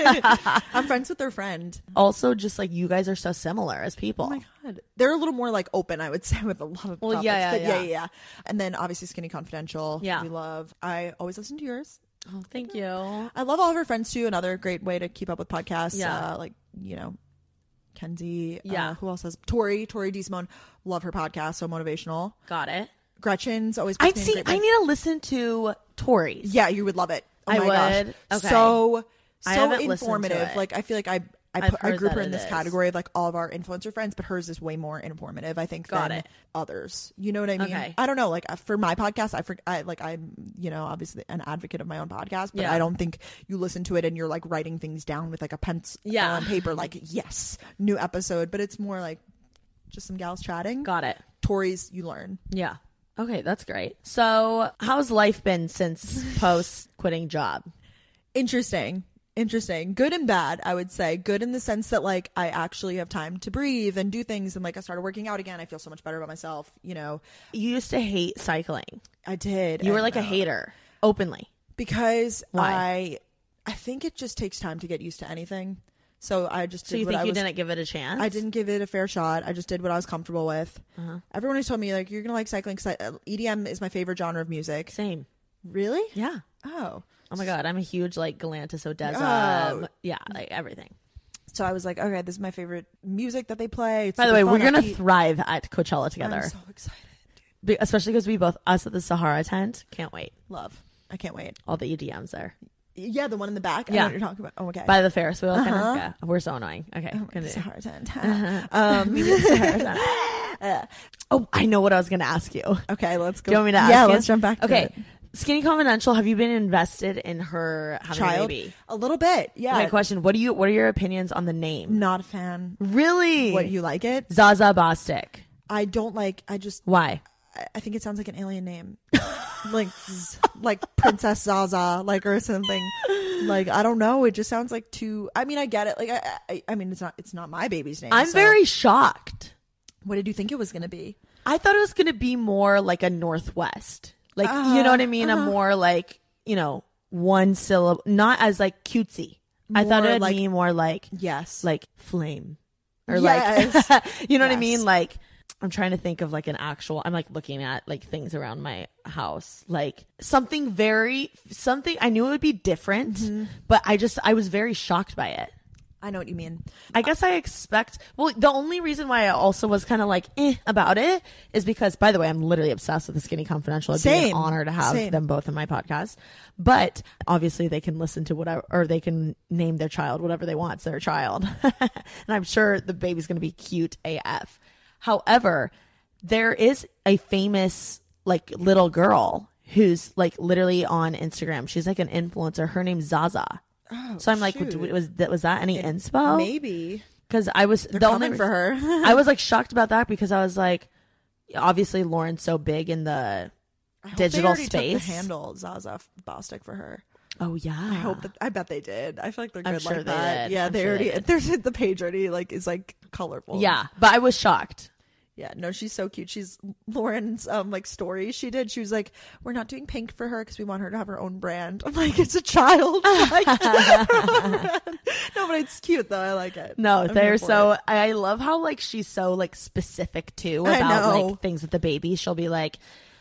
I'm friends with their friend. Also, just like you guys are so similar as people. Oh my God. They're a little more like open, I would say, with a lot of Well, topics. yeah, But yeah. yeah. And then obviously Skinny Confidential. Yeah. We love. I always listen to yours. Oh, thank you. I love all of her friends too. Another great way to keep up with podcasts. Yeah. Like, you know, Kenzie. Yeah. Who else has Tori D. Simone. Love her podcast. So motivational. Got it. Gretchen's always. I puts me in see. great I mood. need to listen to Tori's. Yeah, you would love it. Oh I my would. gosh. Okay. So I haven't listened to informative. it. Like I feel like I I've heard group that her in it this is. category of like all of our influencer friends, but hers is way more informative, I think, Got than it. others. You know what I mean? Okay. I don't know. Like for my podcast, I'm you know, obviously an advocate of my own podcast, but Yeah. I don't think you listen to it and you're like writing things down with like a pencil Yeah. on paper, like yes, new episode. But it's more like just some gals chatting. Got it. Tories, you learn. Yeah. Okay, that's great. So, how's life been since post quitting job? Interesting. Good and bad, I would say. Good in the sense that like I actually have time to breathe and do things, and like I started working out again. I feel so much better about myself. You know, You used to hate cycling. I did. You were and, like a hater, openly. because Why? I think it just takes time to get used to anything. So I just did So you what think I you was. didn't give it a chance? I didn't give it a fair shot. I just did what I was comfortable with. Uh-huh. Everyone has told me like you're gonna like cycling because EDM is my favorite genre of music. Same. Really? Yeah. Oh. Oh my god, I'm a huge like Galantis Odessa. Oh. Yeah, like everything. So I was like, okay, this is my favorite music that they play. It's By the super way, we're fun, gonna upbeat. thrive at Coachella together, I'm so excited. Especially because we both us at the Sahara tent. Can't wait. Love. I can't wait. All the EDMs there Yeah, the one in the back. I Yeah. know what you're talking about. Oh, okay. by the Ferris wheel. Kind Uh-huh. of. Yeah, we're so annoying. Okay, continue. It's a hard tent. We did Sahara tent. Oh, I know what I was gonna ask you. Okay, let's go. Do you want me to ask Yeah, you? let's jump back to Okay. it. Skinny Confidential, have you been invested in her having a Child. baby? A little bit. Yeah. My question, what are your opinions on the name? Not a fan. Really? What, you like it? Zaza Bostic. I don't like, Why? I think it sounds like an alien name. like Princess Zaza, like, or something. Like, I don't know. It just sounds like too, I mean, I get it. Like, I mean, it's not my baby's name. I'm so- very shocked. What did you think it was going to be? I thought it was going to be more like a Northwest. Like, you know what I mean? A more like, one syllable, not as like cutesy. I thought More it'd like- be more like Yes. flame. Or Yes. like, you know what I Yes. mean? Like, I'm trying to think of like an actual, I'm like looking at like things around my house, like something, I knew it would be different, but I was very shocked by it. I know what you mean. I guess well, the only reason why I also was kind of like about it is because, by the way, I'm literally obsessed with the Skinny Confidential. It'd be Same. an honor to have Same. them both in my podcast. But obviously they can listen to whatever, or they can name their child whatever they want. It's their child. And I'm sure the baby's going to be cute AF. However, there is a famous like little girl who's like literally on Instagram. She's like an influencer. Her name's Zaza. Oh, So I'm like, shoot. was that any inspo? Maybe. Because I was They're the coming only for her. I was like shocked about that because I was like, obviously Lauren's so big in the digital they space. already took the handle Zaza Bostic for her. Oh yeah, I bet they did. I feel like they're I'm good sure like they that. did. Yeah, I'm they sure already. they did. There's the page already like is like colorful. Yeah, but I was shocked. Yeah, no, she's so cute. She's Lauren's like story she did. She was like, "We're not doing pink for her because we want her to have her own brand." I'm like, "It's a child." Like, no, but it's cute though. I like it. No, I'm they're here for so. it. I love how like she's so like specific too I about know. like things with the baby. She'll be like,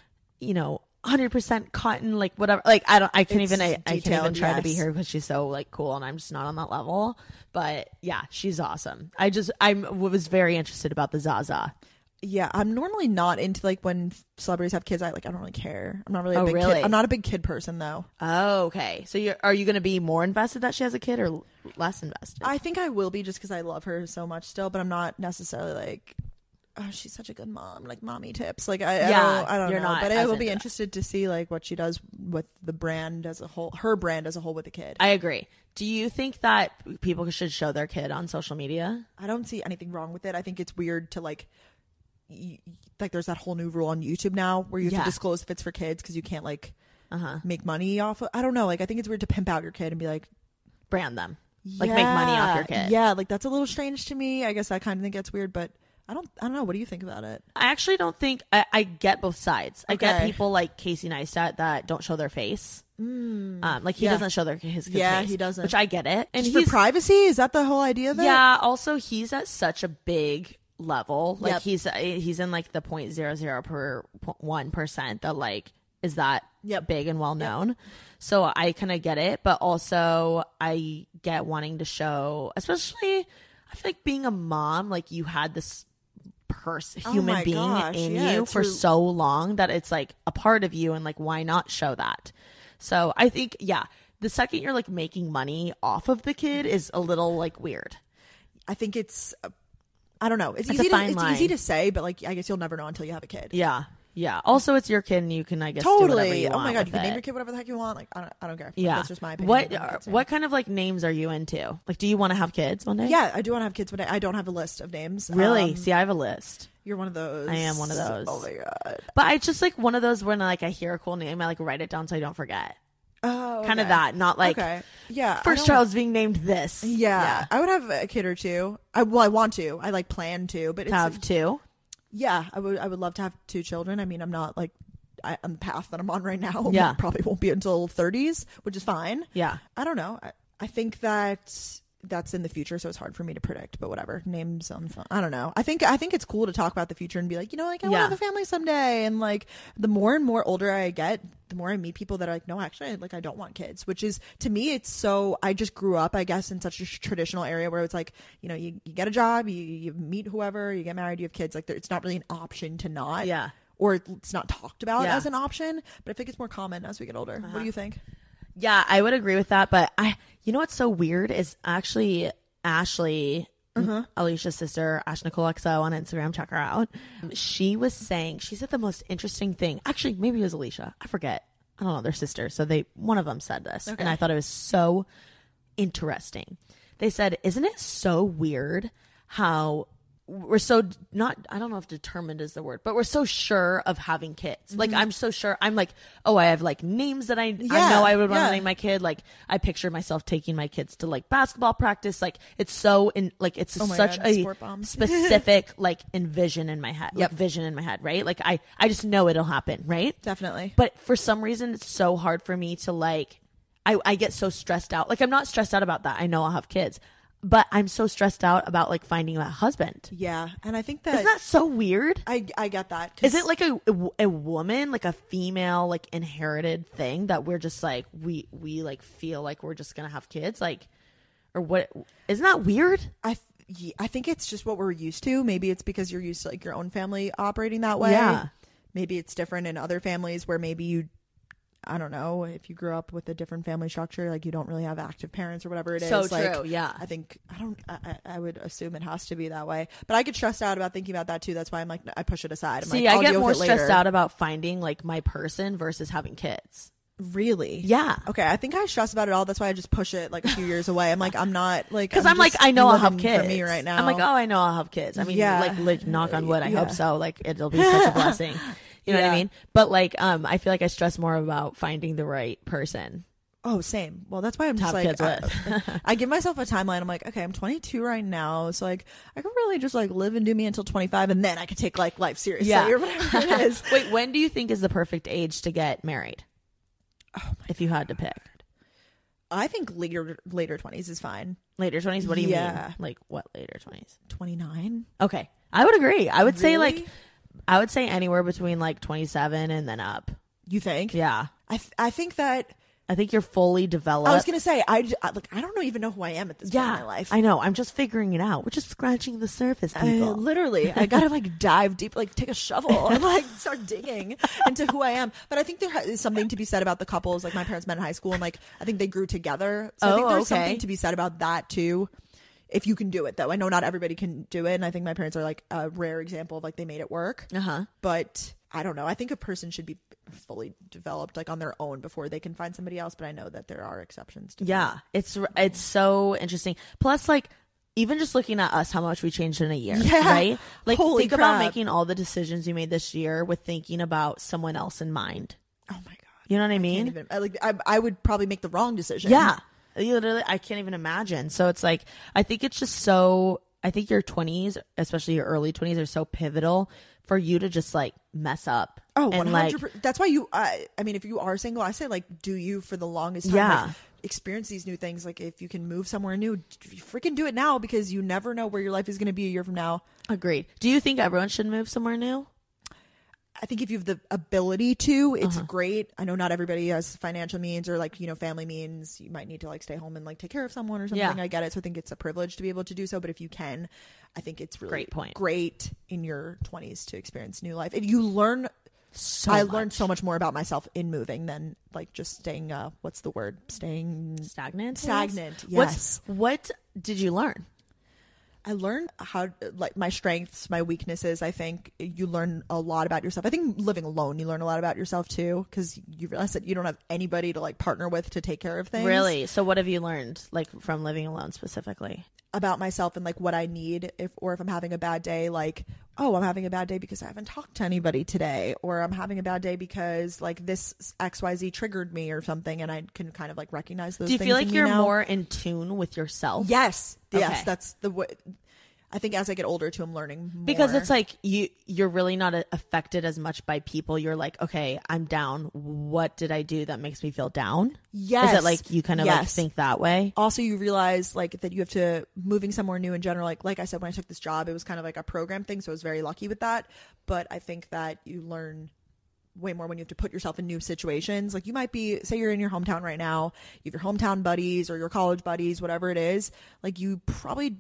100% cotton, like whatever. Like I can't It's even. I can't even detailed, try to be yes. her because she's so like cool, and I'm just not on that level. But yeah, she's awesome. I was very interested about the Zaza. Yeah, I'm normally not into like when celebrities have kids. I don't really care. I'm not really a big really? kid. I'm not a big kid person though. Oh, okay. So are you going to be more invested that she has a kid or less invested? I think I will be just because I love her so much still, but I'm not necessarily like, oh, she's such a good mom. Like mommy tips. Like I don't you're know. not But I as will be into interested to see like what she does with the brand as a whole, her brand as a whole with the kid. I agree. Do you think that people should show their kid on social media? I don't see anything wrong with it. I think it's weird to like there's that whole new rule on YouTube now where you have to disclose if it's for kids because you can't like make money off of. I don't know. Like I think it's weird to pimp out your kid and be like, brand them, like make money off your kid. Yeah, like that's a little strange to me. I guess I kind of think gets weird, but I don't know. What do you think about it? I actually don't think I get both sides. I get people like Casey Neistat that don't show their face. Like he doesn't show his kid's face. He doesn't. Which I get it. And just for privacy, is that the whole idea of it? Yeah. Also, he's at such a big level. Like he's in like the 0.0001% that like is that big and well known. So I kind of get it, but also I get wanting to show, especially I feel like being a mom, like you had this human being in you for so long that it's like a part of you, and like why not show that? So I think the second you're like making money off of the kid is a little like weird. I think it's I don't know. It's easy to say, but like I guess you'll never know until you have a kid. Yeah. Also, it's your kid, and you can, I guess, do whatever you want. Oh my god, you can it. name your kid whatever the heck you want. Like I don't care. Yeah, that's just my opinion. What kind of like names are you into? Like, do you want to have kids one day? Yeah, I do want to have kids one day. I don't have a list of names. Really? See, I have a list. You're one of those. I am one of those. Oh my god! But I just like one of those when like I hear a cool name, I like write it down so I don't forget. Oh, okay. Kind of that, not like first child's being named this. Yeah, I would have a kid or two. I want to. I like plan to, but have two. Yeah, I would love to have 2 children. I mean, I'm not like on the path that I'm on right now. Yeah, probably won't be until 30s, which is fine. Yeah, I don't know. I think that's in the future, so it's hard for me to predict. But whatever, names on phone. I don't know. I think it's cool to talk about the future and be like, like I want to have a family someday. And like the more and more older I get, the more I meet people that are like, no, actually, like I don't want kids. Which is to me, it's so. I just grew up, I guess, in such a traditional area where it's like, you get a job, you meet whoever, you get married, you have kids. Like it's not really an option to not. Yeah. Or it's not talked about as an option. But I think it's more common as we get older. What do you think? Yeah, I would agree with that. But you know what's so weird is actually Ashley, Alicia's sister, Ash Nicole XO on Instagram, check her out. She was saying, she said the most interesting thing. Actually, maybe it was Alicia. I forget. I don't know. They're sisters. So one of them said this. Okay. And I thought it was so interesting. They said, isn't it so weird how we're so not, I don't know if determined is the word, but we're so sure of having kids. Like I'm so sure. I'm like, oh, I have like names that I know I would want to name my kid. Like I picture myself taking my kids to like basketball practice. Like it's so it's such a specific like vision in my head. Right? Like I just know it'll happen. Right? Definitely. But for some reason, it's so hard for me to like. I get so stressed out. Like I'm not stressed out about that. I know I'll have kids. But I'm so stressed out about like finding a husband. Yeah, and I think that isn't that so weird. I get that. Is it like a woman, like a female, like inherited thing that we're just like we like feel like we're just gonna have kids, like, or what? Isn't that weird? I think it's just what we're used to. Maybe it's because you're used to like your own family operating that way. Yeah. Maybe it's different in other families where maybe you. I don't know, if you grew up with a different family structure, like you don't really have active parents or whatever it is. So like, true, yeah. I would assume it has to be that way. But I get stressed out about thinking about that too. That's why I'm like, I push it aside. I get more stressed out about finding like my person versus having kids. Really? Yeah. Okay, I think I stress about it all. That's why I just push it like a few years away. I'm like, I'm not like, because I'm like, I know I'll have kids for me right now. I'm like, oh, I know I'll have kids. I mean, like knock on wood. I hope so. Like it'll be such a blessing. You know what I mean? But like, I feel like I stress more about finding the right person. Oh, same. Well, that's why I'm just like, I give myself a timeline. I'm like, okay, I'm 22 right now. So like, I could really just like live and do me until 25 and then I could take like life seriously or whatever it is. Wait, when do you think is the perfect age to get married? If you had to pick. I think later 20s is fine. Later 20s? What do you mean? Like what later 20s? 29. Okay. I would agree. I would say like, I would say anywhere between like 27 and then up. You think? Yeah. I think that I think you're fully developed. I was gonna say, I don't even know who I am at this point in my life. I know. I'm just figuring it out. We're just scratching the surface, people. Literally, I gotta like dive deep, like take a shovel and like start digging into who I am. But I think there is something to be said about the couples. Like my parents met in high school, and like I think they grew together. So I think there's something to be said about that too. If you can do it, though, I know not everybody can do it, and I think my parents are like a rare example of like they made it work. But I don't know. I think a person should be fully developed like on their own before they can find somebody else. But I know that there are exceptions to that. It's so interesting. Plus, like, even just looking at us, how much we changed in a year, right? Like, Holy think crap. about making all the decisions you made this year with thinking about someone else in mind. Oh my God. You know what I mean? I would probably make the wrong decision. Yeah. Literally, I can't even imagine. So it's like, I think it's just so, I think your 20s, especially your early 20s, are so pivotal for you to just like mess up. Oh, and 100%. like, That's why I mean, if you are single, I say like, do you for the longest time. Yeah. Like, experience these new things. Like if you can move somewhere new, freaking do it now, because you never know where your life is going to be a year from now. Agreed. Do you think everyone should move somewhere new? I think if you have the ability to, it's great. I know not everybody has financial means or like, you know, family means. You might need to like stay home and like take care of someone or something. Yeah. I get it. So I think it's a privilege to be able to do so. But if you can, I think it's really great in your 20s to experience new life. And you learn learned so much more about myself in moving than like just staying, what's the word? Staying stagnant. Yes. What did you learn? I learned how, like, my strengths, my weaknesses. I think you learn a lot about yourself. I think living alone, you learn a lot about yourself too, because you realize that you don't have anybody to like partner with to take care of things. Really? So what have you learned, like, from living alone specifically? About myself and like what I need if I'm having a bad day, like, oh, I'm having a bad day because I haven't talked to anybody today, or I'm having a bad day because like this XYZ triggered me or something, and I can kind of like recognize those things. Do you feel like you're more in tune with yourself? Yes. Okay. Yes, that's the way. I think as I get older too, I'm learning more. Because it's like you're really not affected as much by people. You're like, okay, I'm down. What did I do that makes me feel down? Yes. Is it like you kind of like think that way? Also, you realize like that you have to, moving somewhere new in general, like I said, when I took this job, it was kind of like a program thing. So I was very lucky with that. But I think that you learn way more when you have to put yourself in new situations. Like you might be, say you're in your hometown right now, you have your hometown buddies or your college buddies, whatever it is, like you probably,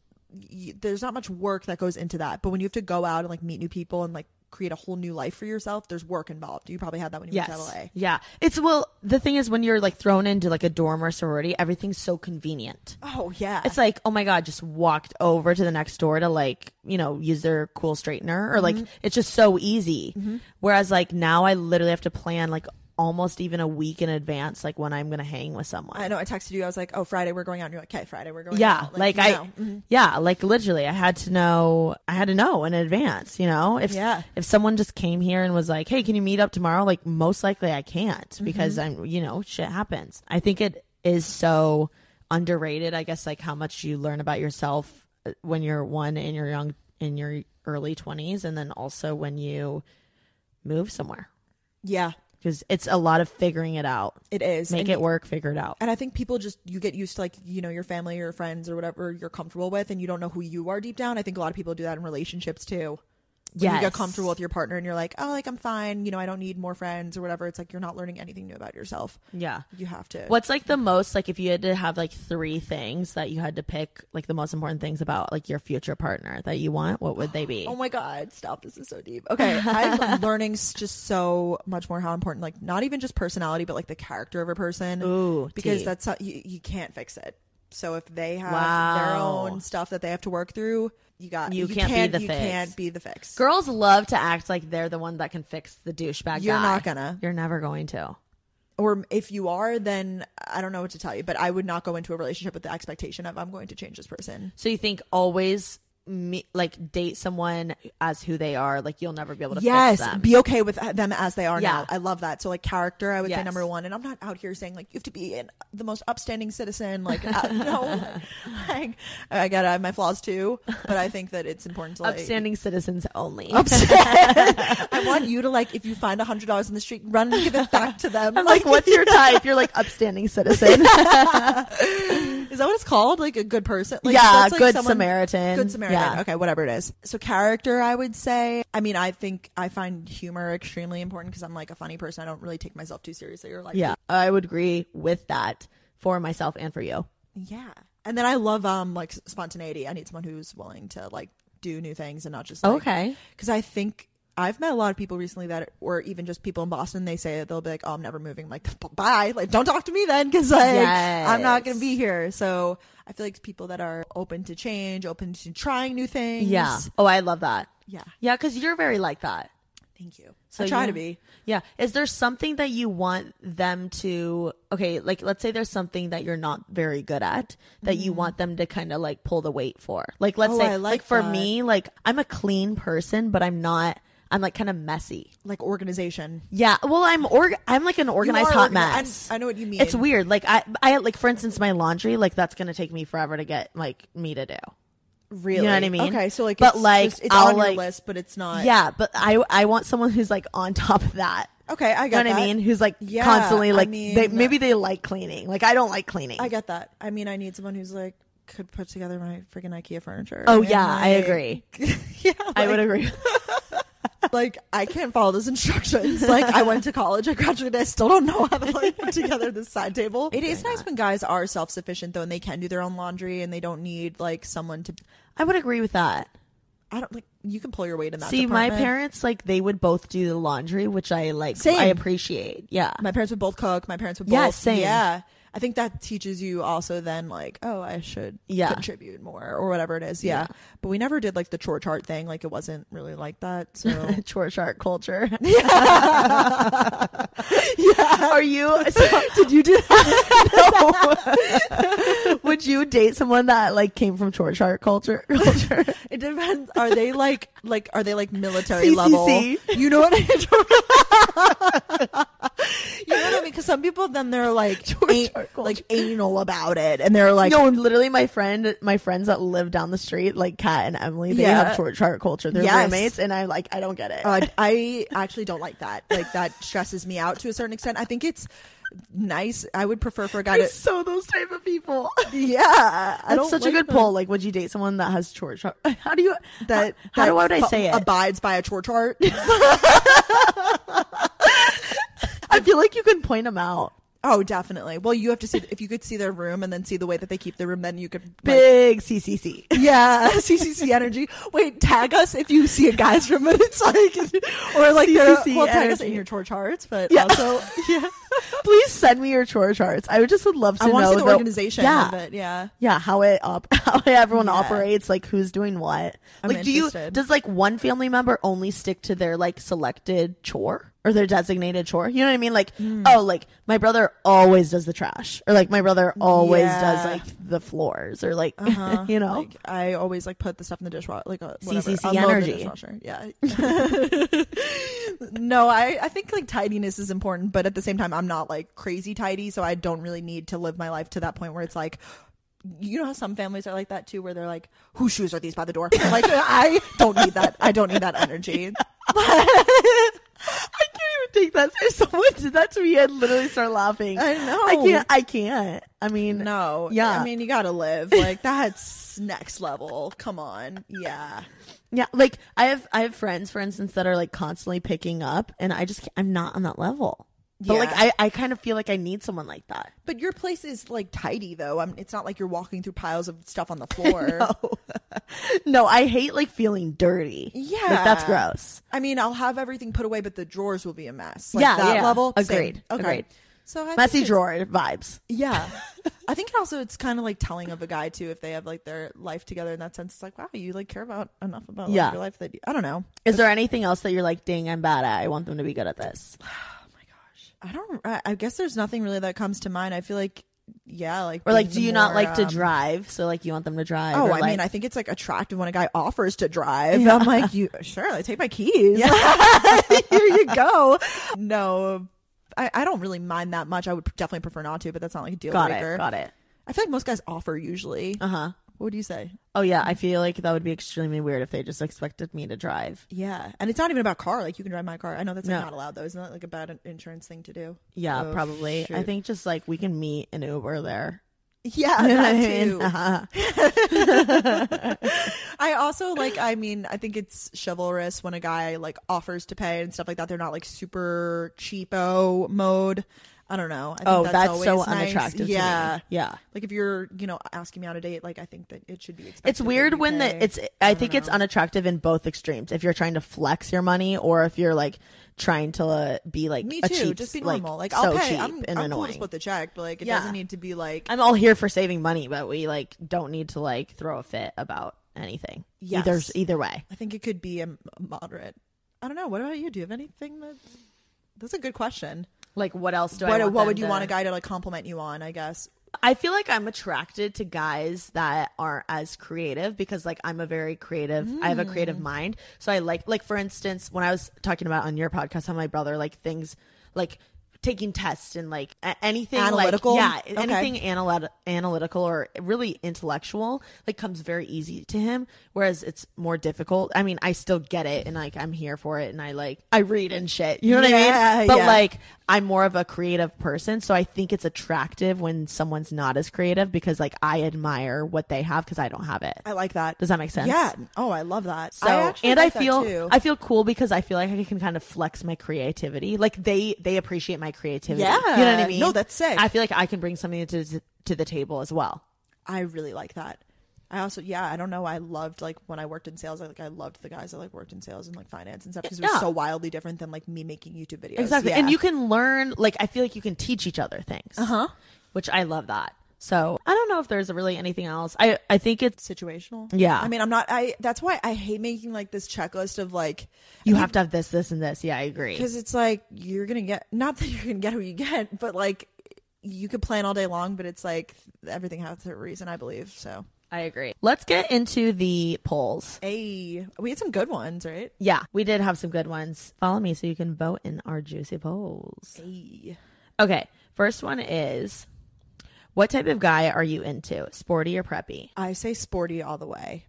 there's not much work that goes into that. But when you have to go out and like meet new people and like create a whole new life for yourself, there's work involved. You probably had that when you moved to LA. Yeah. It's, well, the thing is when you're like thrown into like a dorm or sorority, everything's so convenient. Oh yeah. It's like, oh my God, just walked over to the next door to like, you know, use their cool straightener, or like, it's just so easy. Whereas like now I literally have to plan like almost even a week in advance, like when I'm going to hang with someone. I know. I texted you. I was like, oh, Friday we're going out. And you're like, okay, Friday we're going out. Like like literally I had to know in advance, you know, if someone just came here and was like, hey, can you meet up tomorrow? Like most likely I can't, because I'm, you know, shit happens. I think it is so underrated, I guess, like how much you learn about yourself when you're in your early 20s, and then also when you move somewhere. Yeah. Because it's a lot of figuring it out. It is. Make it work, figure it out. And I think people just, you get used to like, you know, your family or your friends or whatever you're comfortable with, and you don't know who you are deep down. I think a lot of people do that in relationships too. When you get comfortable with your partner and you're like, oh, like I'm fine, you know, I don't need more friends or whatever. It's like you're not learning anything new about yourself. Yeah. You have to. What's like the most, like if you had to have like 3 things that you had to pick, like the most important things about like your future partner that you want, what would they be? Oh my God, stop. This is so deep. Okay. I'm learning just so much more how important, like not even just personality, but like the character of a person. Ooh, because that's how, you can't fix it. So if they have their own stuff that they have to work through, you can't be the fix. Girls love to act like they're the one that can fix the douchebag guy. You're not gonna. You're never going to. Or if you are, then I don't know what to tell you. But I would not go into a relationship with the expectation of I'm going to change this person. So you think always like date someone as who they are, like you'll never be able to fix them. Be okay with them as they are now. I love that. So like character, I would say number 1. And I'm not out here saying like you have to be the most upstanding citizen, like no, like, I gotta have my flaws too, but I think that it's important to like upstanding citizens only. I want you to like, if you find $100 in the street, run and give it back to them. I'm like what's your type? You're like upstanding citizen. Is that what it's called? Like a good person? Like, yeah, like good Samaritan. Good Samaritan. fine. Okay, whatever it is. So character, I would say, I mean, I think I find humor extremely important because I'm like a funny person. I don't really take myself too seriously or like. Yeah, I would agree with that for myself and for you. Yeah. And then I love like spontaneity. I need someone who's willing to like do new things and not just like, okay. Because I think I've met a lot of people recently that, or even just people in Boston, they say that they'll be like, oh, I'm never moving. I'm like, bye. Like, don't talk to me then because like, I'm not going to be here. So I feel like people that are open to change, open to trying new things. Yeah. Oh, I love that. Yeah. Yeah, because you're very like that. Thank you. So I try to be. Yeah. Is there something that you want them to, okay, like let's say there's something that you're not very good at that you want them to kind of like pull the weight for? Like, let's say, like for me, like I'm a clean person, but I'm like kind of messy. Like organization. Yeah. Well, I'm like an organized hot mess. I know what you mean. It's weird. Like I like, for instance, my laundry, like that's going to take me forever to get like me to do. Really? You know what I mean? Okay, so like, but it's like, just, it's on your list, but it's not. Yeah, but I want someone who's like on top of that. Okay, I get that. You know what I mean? Who's like constantly like, maybe they like cleaning. Like I don't like cleaning. I get that. I mean, I need someone who's like could put together my freaking IKEA furniture. Oh yeah, I agree. Yeah, I would agree. Like I can't follow those instructions. Like I went to college, I graduated, I still don't know how to like put together this side table. It is nice when guys are self-sufficient though, and they can do their own laundry and they don't need like someone to. I would agree with that. I don't like you can pull your weight in that. See, department. my parents like they would both do the laundry, which I like. Same. I appreciate. Yeah, my parents would both cook. My parents would both. Yeah, same. Yeah. I think that teaches you also then like, oh, I should contribute more or whatever it is. Yeah. But we never did like the chore chart thing. Like it wasn't really like that. So chore chart culture. Yeah. Yeah. Are you? Did you do that? No. Would you date someone that like came from chore chart culture? It depends. Are they like are they like military CCC. level? You know what I mean? You know what I mean? Because some people then they're like anal about it, and they're like, no, literally, my friends that live down the street, like Kat and Emily, they have short chart culture. They're roommates, and I don't get it. I actually don't like that. Like that stresses me out to a certain extent. I think it's nice. I would prefer for a guy to so those type of people. Yeah, that's such a good poll. Like, would you date someone that has chore chart? How do you how would I say it? Abides by a chore chart. I feel like you can point them out. Oh, definitely. Well, you have to see if you could see their room and then see the way that they keep their room. Then you could big CCC. Yeah, CCC energy. Wait, tag us if you see a guy's room and it's like, or like CCC tag us in your chore charts. But also, please send me your chore charts. I would love to know. I want to see the organization of it. Yeah, how everyone operates, like who's doing what. I'm like, interested. does like one family member only stick to their like selected chore? Or their designated chore, you know what I mean? Like, oh, like my brother always does the trash, or like my brother always does like the floors, or like you know, like, I always like put the stuff in the dishwasher, like CCC energy. Dishwasher. Yeah. No, I think like tidiness is important, but at the same time, I'm not like crazy tidy, so I don't really need to live my life to that point where it's like. You know how some families are like that too, where they're like, whose shoes are these by the door? Like, I don't need that. I don't need that energy. I can't even take that. If someone did that to me, I'd literally start laughing. I know. I can't. I mean, no. Yeah. I mean, you gotta live. Like, that's next level. Come on. Yeah. Yeah. Like, I have friends, for instance, that are like constantly picking up, and I'm not on that level. But like I kind of feel like I need someone like that. But your place is like tidy though. It's not like you're walking through piles of stuff on the floor. No, I hate like feeling dirty. Yeah, like, that's gross. I mean, I'll have everything put away, but the drawers will be a mess. Like, that level. Agreed. Same. Okay. Agreed. So messy drawer vibes. Yeah. I think it's kind of like telling of a guy too if they have like their life together in that sense. It's like, wow, you like care about enough about like, your life that I don't know. Is there anything else that you're like, dang, I'm bad at? I want them to be good at this. I guess there's nothing really that comes to mind. I feel like, like, or like, do you not like to drive? So like, you want them to drive? Oh, I like... mean, I think it's like attractive when a guy offers to drive. Yeah. I'm like, sure, I take my keys. Yeah. Here you go. No, I don't really mind that much. I would definitely prefer not to, but that's not like a deal breaker. Got it. I feel like most guys offer usually. What do you say? Oh yeah, I feel like that would be extremely weird if they just expected me to drive. Yeah, and it's not even about car. Like, you can drive my car. I know that's like not allowed though. Isn't that like a bad insurance thing to do? Yeah, probably. Shoot. I think just like we can meet an Uber there. Yeah, You know that what I mean? too. I also like, I mean, I think it's chivalrous when a guy like offers to pay and stuff like that. They're not like super cheapo mode. I don't know. I think that's always so nice. unattractive Yeah. to me. Yeah. Like if you're, asking me on a date, like I think that it should be expected. It's weird that you when pay. I think it's unattractive in both extremes. If you're trying to flex your money or if you're like trying to be like Me a too. cheap, Just be like, normal. Like so I'll pay. cheap I'm and cool annoying. to split the check, but like it Yeah. doesn't need to be like. I'm all here for saving money, but we like don't need to like throw a fit about anything. Yes. Either way. I think it could be a moderate. I don't know. What about you? Do you have anything that's a good question. Like what else do I want What them would you to- want a guy to like compliment you on, I guess? I feel like I'm attracted to guys that aren't as creative because like I'm a very creative, I have a creative mind. So I like for instance, when I was talking about on your podcast on my brother, like things like taking tests and like anything Analytical? like, Okay. anything analytical or really intellectual like comes very easy to him, whereas it's more difficult. I mean, I still get it and like I'm here for it and I read and shit, you know what I mean? But like I'm more of a creative person, so I think it's attractive when someone's not as creative because like I admire what they have because I don't have it. I like that. Does that make sense? Yeah. Oh, I love that. So I feel cool because I feel like I can kind of flex my creativity. Like they appreciate my creativity. Yeah. You know what I mean? No, that's sick. I feel like I can bring something to the table as well. I really like that. I also, I don't know. I loved like when I worked in sales. I loved the guys that like worked in sales and like finance and stuff because it was so wildly different than like me making YouTube videos. Exactly. Yeah. And you can learn, like, I feel like you can teach each other things. Which I love that. So I don't know if there's really anything else. I think it's situational. Yeah. I mean, that's why I hate making like this checklist of like, you have to have this, this, and this. Yeah, I agree. because it's like you're going to get, not that you're going to get who you get, but like you could plan all day long, but it's like everything has a reason, I believe. So I agree. Let's get into the polls. we had some good ones, right? Yeah, we did have some good ones. Follow me so you can vote in our juicy polls. Okay, first one is, what type of guy are you into? Sporty or preppy? I say sporty all the way.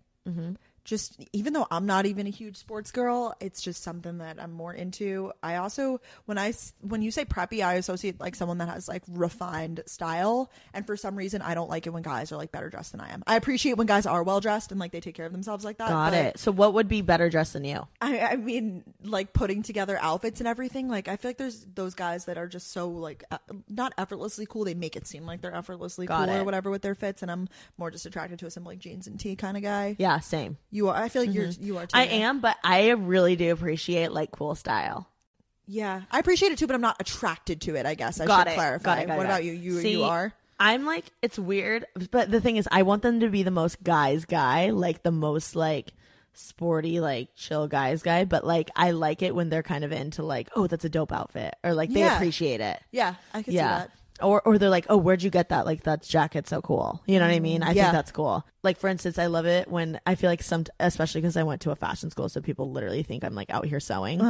Just even though I'm not even a huge sports girl, it's just something that I'm more into. I also, when you say preppy, I associate like someone that has like refined style. And for some reason, I don't like it when guys are like better dressed than I am. I appreciate when guys are well dressed and like they take care of themselves like that. Got it. So what would be better dressed than you? I mean, like putting together outfits and everything. Like I feel like there's those guys that are just so like not effortlessly cool. They make it seem like they're effortlessly cool or whatever with their fits. And I'm more just attracted to a simple like jeans and tee kind of guy. Yeah, same. You are. I feel like you are too. I am, but I really do appreciate like cool style. Yeah, I appreciate it too, but I'm not attracted to it. I guess I should clarify. What about you? You are. I'm like, it's weird, but the thing is, I want them to be the most guys guy, like the most like sporty, like chill guys guy. But like, I like it when they're kind of into like, oh, that's a dope outfit, or like they appreciate it. Yeah, I can see that. Or they're like, oh, where'd you get that? Like, that jacket's so cool. You know what I mean? I think that's cool. Like, for instance, I love it when I feel like especially because I went to a fashion school, so people literally think I'm like out here sewing.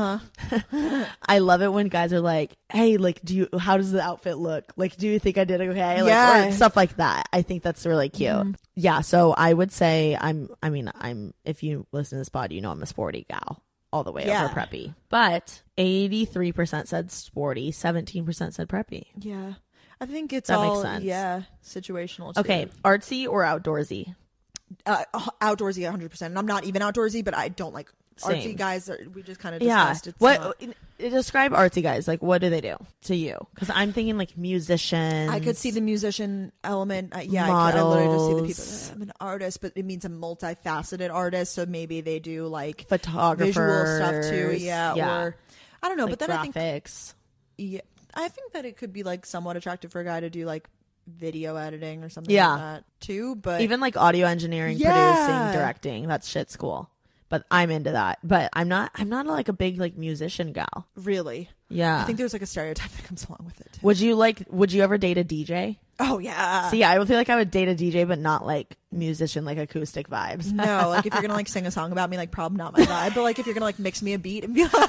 I love it when guys are like, hey, like, how does the outfit look? Like, do you think I did okay? Like, or stuff like that. I think that's really cute. Yeah. So I would say I'm, if you listen to this pod, you know, I'm a sporty gal all the way over preppy, but 83% said sporty, 17% said preppy. Yeah. I think it's that all makes sense. Situational too. Okay, artsy or outdoorsy? Outdoorsy 100%. And I'm not even outdoorsy, but I don't like artsy guys. We just kind of discussed it. Describe artsy guys. Like, what do they do to you? Because I'm thinking like musicians. I could see the musician element. Models. I literally just see the people. I'm an artist, but it means a multifaceted artist. So maybe they do like photographers, visual stuff too. Yeah. Or I don't know. Like but then graphics. I think that it could be like somewhat attractive for a guy to do like video editing or something like that too. But even like audio engineering, producing, directing, that shit's cool. But I'm into that. But I'm not like a big like musician gal. Really? Yeah. I think there's like a stereotype that comes along with it. Would you ever date a DJ? Oh yeah. See, I would feel like I would date a DJ, but not like musician, like acoustic vibes. No, like if you're gonna like sing a song about me, like probably not my vibe. But like if you're gonna like mix me a beat and be like,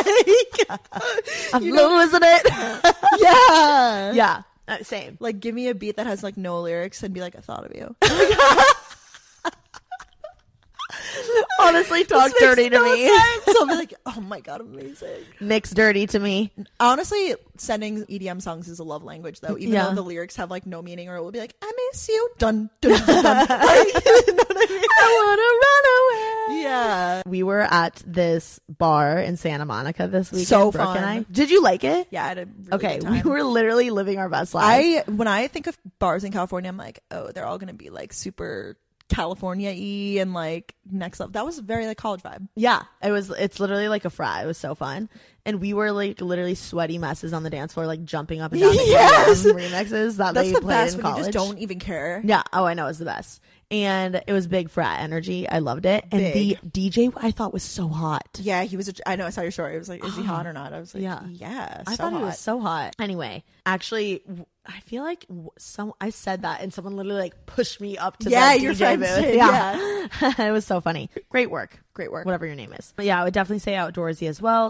I'm losing it. Yeah. Yeah. Same. Like give me a beat that has like no lyrics and be like, I thought of you. Honestly, talk This dirty makes to no me. sense. I'll be like, oh my God, amazing. Nick's dirty to me. Honestly, sending EDM songs is a love language, though. Even Yeah. though the lyrics have like no meaning, or it will be like, I miss you, dun dun dun. dun. Like, you know what I mean? I wanna run away. Yeah. We were at this bar in Santa Monica this weekend. So Brooke fun. and I. Did you like it? Yeah, I had a really Okay, good we time. were literally living our best lives. When I think of bars in California, I'm like, oh, they're all gonna be like super California-y and like next level. That was very like college vibe. Yeah, it's literally like a frat. It was so fun. And we were like literally sweaty messes on the dance floor, like jumping up and down the Yes! EDM remixes that That's they the played best in when college. you just don't even care. Yeah. Oh, I know. It was the best. And it was big frat energy. I loved it. And Big. the DJ I thought was so hot. Yeah, he was. I know. I saw your story. It was like, is he hot or not? I was like, Yeah. yeah. I thought he was so hot. Anyway, actually, I feel like I said that and someone literally like pushed me up to Yeah, the your DJ friends booth. did, Yeah. It was so funny. Great work. Great work. Whatever your name is. But yeah, I would definitely say outdoorsy as well.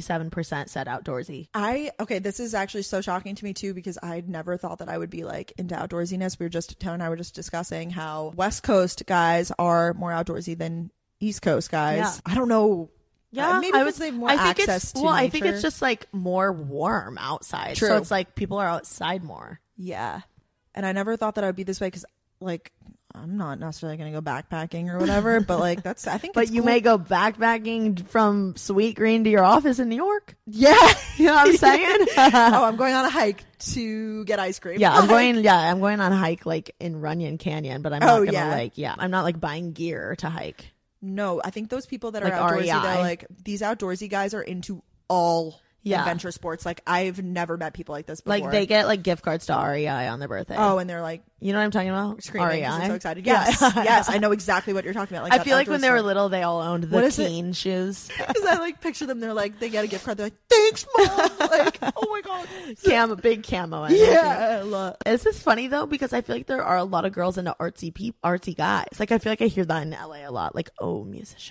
77% said outdoorsy. Okay, this is actually so shocking to me too, because I never thought that I would be like into outdoorsiness. Tara and I were just discussing how West Coast guys are more outdoorsy than East Coast guys. Yeah. I don't know. Yeah, maybe because they have more access to nature. I think it's just like more warm outside. True. So it's like people are outside more. Yeah. And I never thought that I would be this way, because like I'm not necessarily going to go backpacking or whatever, but like I think But it's you cool. may go backpacking from Sweet Green to your office in New York. Yeah. You know what I'm saying? Oh, I'm going on a hike to get ice cream. Yeah, I'm going on a hike like in Runyon Canyon, but I'm not I'm not like buying gear to hike. No, I think those people that are Like outdoorsy, REI. they're like, these outdoorsy guys are into all Yeah. adventure sports. Like, I've never met people like this before. Like they get like gift cards to REI on their birthday. oh, and they're like You know what I'm talking about? screaming 'cause REI. they're so excited. Yes, yes, I know exactly what you're talking about. Like I that feel like outdoor when they were stuff. little, they all owned the What is it? Keen shoes. Because I like picture them. They're like, they get a gift card. They're like, thanks, mom. Like, oh my god. Big camo. Energy. Yeah, I love. Is this funny though? Because I feel like there are a lot of girls into artsy guys. Like I feel like I hear that in LA a lot. Like, oh, musicians.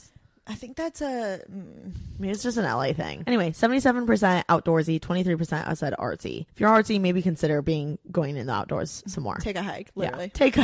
I think that's a. Maybe it's just an LA thing. Anyway, 77% outdoorsy, 23% outside artsy. If you're artsy, maybe consider going in the outdoors some more. Take a hike, literally. Yeah, take a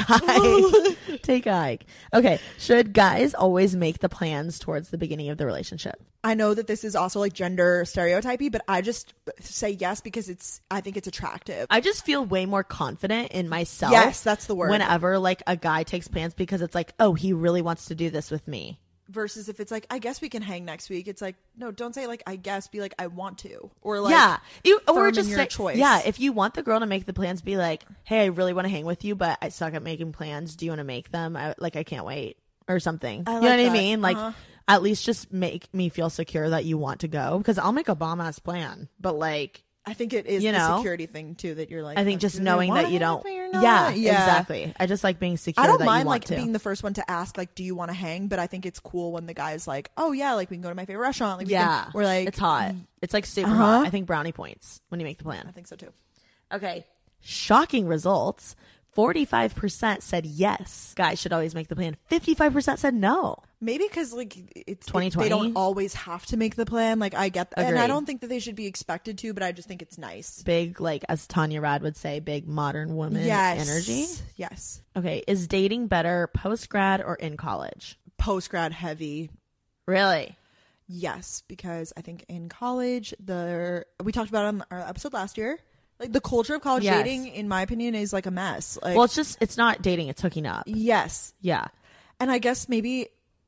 hike. Take a hike. Okay, should guys always make the plans towards the beginning of the relationship? I know that this is also like gender stereotypy, but I just say yes because I think it's attractive. I just feel way more confident in myself. Yes, that's the word. Whenever like a guy takes plans, because it's like, oh, he really wants to do this with me. Versus if it's like, I guess we can hang next week. It's like, no, don't say like, I guess. Be like, I want to. Or like, yeah, or firm just in say, your choice. yeah. If you want the girl to make the plans, be like, hey, I really want to hang with you, but I suck at making plans. Do you want to make them? I can't wait, or something. I You like know what I that. mean? Like, Uh-huh. at least just make me feel secure that you want to go, because I'll make a bomb ass plan, but like, I think it is you the know? security thing too, that you're like, I think just do they knowing wanna that you hang don't. with me or not? Yeah, Yeah. exactly. I just like being secure. I don't that mind you like want to. being the first one to ask, like, do you want to hang? But I think it's cool when the guy's like, oh yeah, like we can go to my favorite restaurant. Like, Yeah, we're like, it's hot. It's like super Uh-huh. hot. I think brownie points when you make the plan. I think so too. Okay. Shocking results. 45% said yes. Guys should always make the plan. 55% said no. Maybe because like it's 2020? they don't always have to make the plan. Like I get that, and I Agreed. don't think that they should be expected to, but I just think it's nice. Big, like as Tanya Rad would say, big modern woman Yes, energy. Yes, Okay. Is dating better post grad or in college? post grad heavy. Really? Yes, because I think in college we talked about it on our episode last year. Like the culture of college Yes. dating, in my opinion, is like a mess. Like, Well, it's not dating, it's hooking up. yes, Yeah. and I guess maybe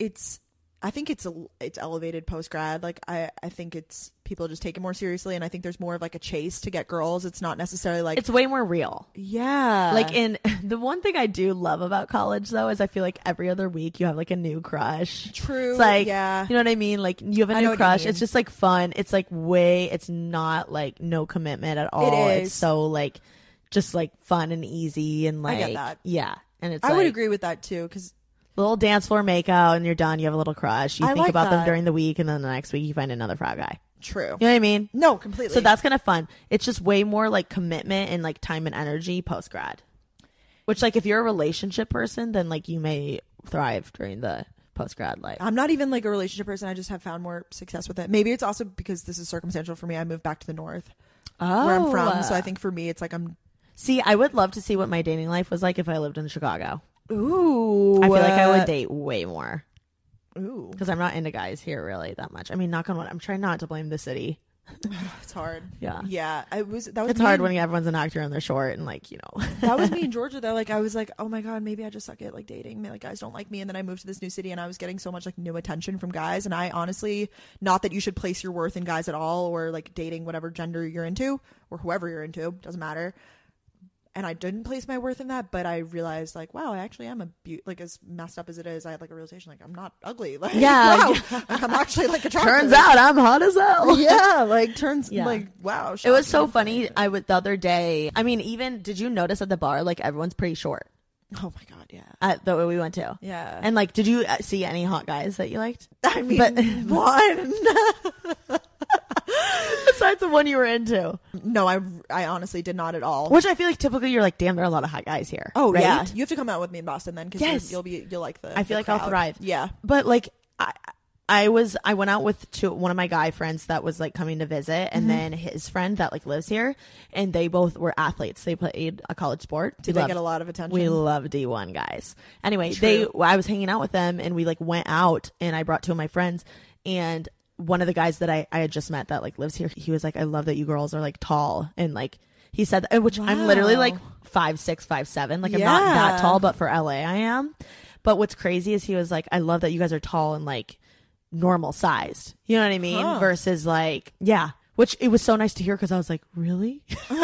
I think it's elevated post grad. Like I think it's people just take it more seriously, and I think there's more of like a chase to get girls. It's not necessarily like It's way more real. yeah, Like in the one thing I do love about college though is I feel like every other week you have like a new crush. true. It's like, yeah, you know what I mean? Like you have a I know new what you crush. mean. It's just like fun. It's like it's not like no commitment at all. is. It's so like just like fun and easy and like I get that. yeah. And it's I like would agree with that too, because little dance floor makeout and you're done. You have a little crush. You I think like about them that. during the week and then the next week you find another frat guy. true. You know what I mean? No, completely. So that's kind of fun. It's just way more like commitment and like time and energy post grad. Which like if you're a relationship person, then like you may thrive during the post grad life. I'm not even like a relationship person. I just have found more success with it. Maybe it's also because this is circumstantial for me. I moved back to the north where I'm from. So I think for me, it's like See, I would love to see what my dating life was like if I lived in Chicago. ooh. I feel like I would date way more. Ooh, because I'm not into guys here really that much. I mean, knock on wood. I'm trying not to blame the city. it's hard. Yeah. That was It's me hard and- when everyone's an actor and they're short and like, that was me in Georgia though. Like I was like, oh my god, maybe I just suck at like dating. Like guys don't like me. And then I moved to this new city and I was getting so much like new attention from guys. And I honestly, not that you should place your worth in guys at all or like dating whatever gender you're into or whoever you're into, doesn't matter. And I didn't place my worth in that, but I realized like, wow, I actually am like as messed up as it is, I had like a realization like I'm not ugly. Like Yeah. wow, like, I'm actually like attractive. turns out I'm hot as hell. Yeah, like turns Yeah. like wow. It was so shocking. funny. The other day, I mean, even did you notice at the bar, like everyone's pretty short Oh my god, yeah. at the way we went to? Yeah. And like, did you see any hot guys that you liked? I mean, But- one. Besides the one you were into, No, I honestly did not at all. which I feel like typically you're like, damn, there are a lot of hot guys here. Oh right? yeah, you have to come out with me in Boston then because Yes. you'll like the. I feel the like I'll crowd. thrive. Yeah. But like I went out with one of my guy friends that was like coming to visit, and then his friend that like lives here, and they both were athletes. They played a college sport. Did they get a lot of attention? We love D1 guys. Anyway, True. I was hanging out with them, and we like went out, and I brought two of my friends, and one of the guys that I had just met that like lives here, he was like, I love that you girls are like tall, and like he said that, which I'm literally like 5'6", 5'7", like I'm not that Yeah. tall, but for LA I am. But what's crazy is he was like, I love that you guys are tall and like normal sized. You know what I mean? Huh. Versus like, yeah. Which it was so nice to hear because I was like, really?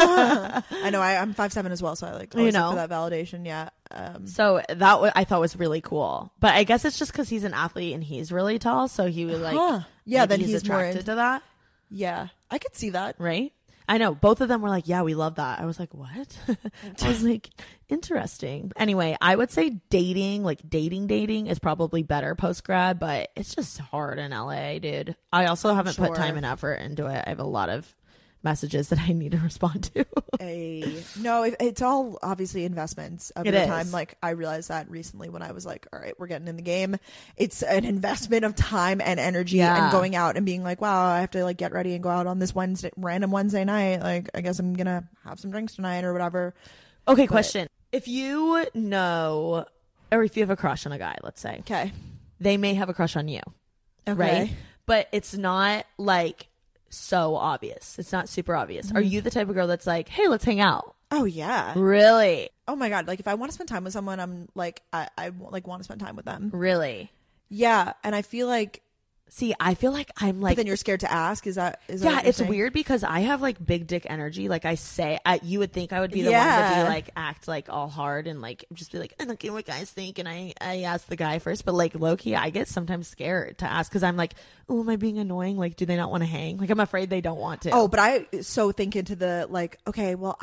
I know. I'm 5'7" as well, so I like always look for that validation. Yeah. So that I thought was really cool. But I guess it's just because he's an athlete and he's really tall, so he was like, Yeah. maybe Then he's more attracted to that, Yeah, I could see that. right? I know both of them were like, yeah, we love that. I was like, what? I was like, interesting. Anyway, I would say dating is probably better post grad, but it's just hard in LA, dude. I also haven't put sure. time and effort into it. I have a lot of messages that I need to respond to. No, it's all obviously investments of It your is. time. Like I realized that recently when I was like, all right, we're getting in the game. It's an investment of time and energy Yeah. and going out and being like, wow, I have to like get ready and go out on this random Wednesday night. Like I guess I'm gonna have some drinks tonight or whatever. Okay, question. If you know, or if you have a crush on a guy, let's say, Okay. they may have a crush on you, Okay. right? But it's not like so obvious. It's not super obvious. Are you the type of girl that's like, hey, let's hang out? Oh yeah. Really? Oh my god. Like if I want to spend time with someone, I'm like I like want to spend time with them. Really? Yeah. And I feel like See, I feel like I'm but like, then you're scared to ask. Is that yeah, what you're it's saying? weird because I have like big dick energy. Like I say, you would think I would be the one to Yeah. be like, act like all hard and like just be like, I don't care what guys think. And I ask the guy first, but like low key, I get sometimes scared to ask because I'm like, oh, am I being annoying? Like, do they not want to hang? Like, I'm afraid they don't want to. Oh, but I so think into the like, okay, well,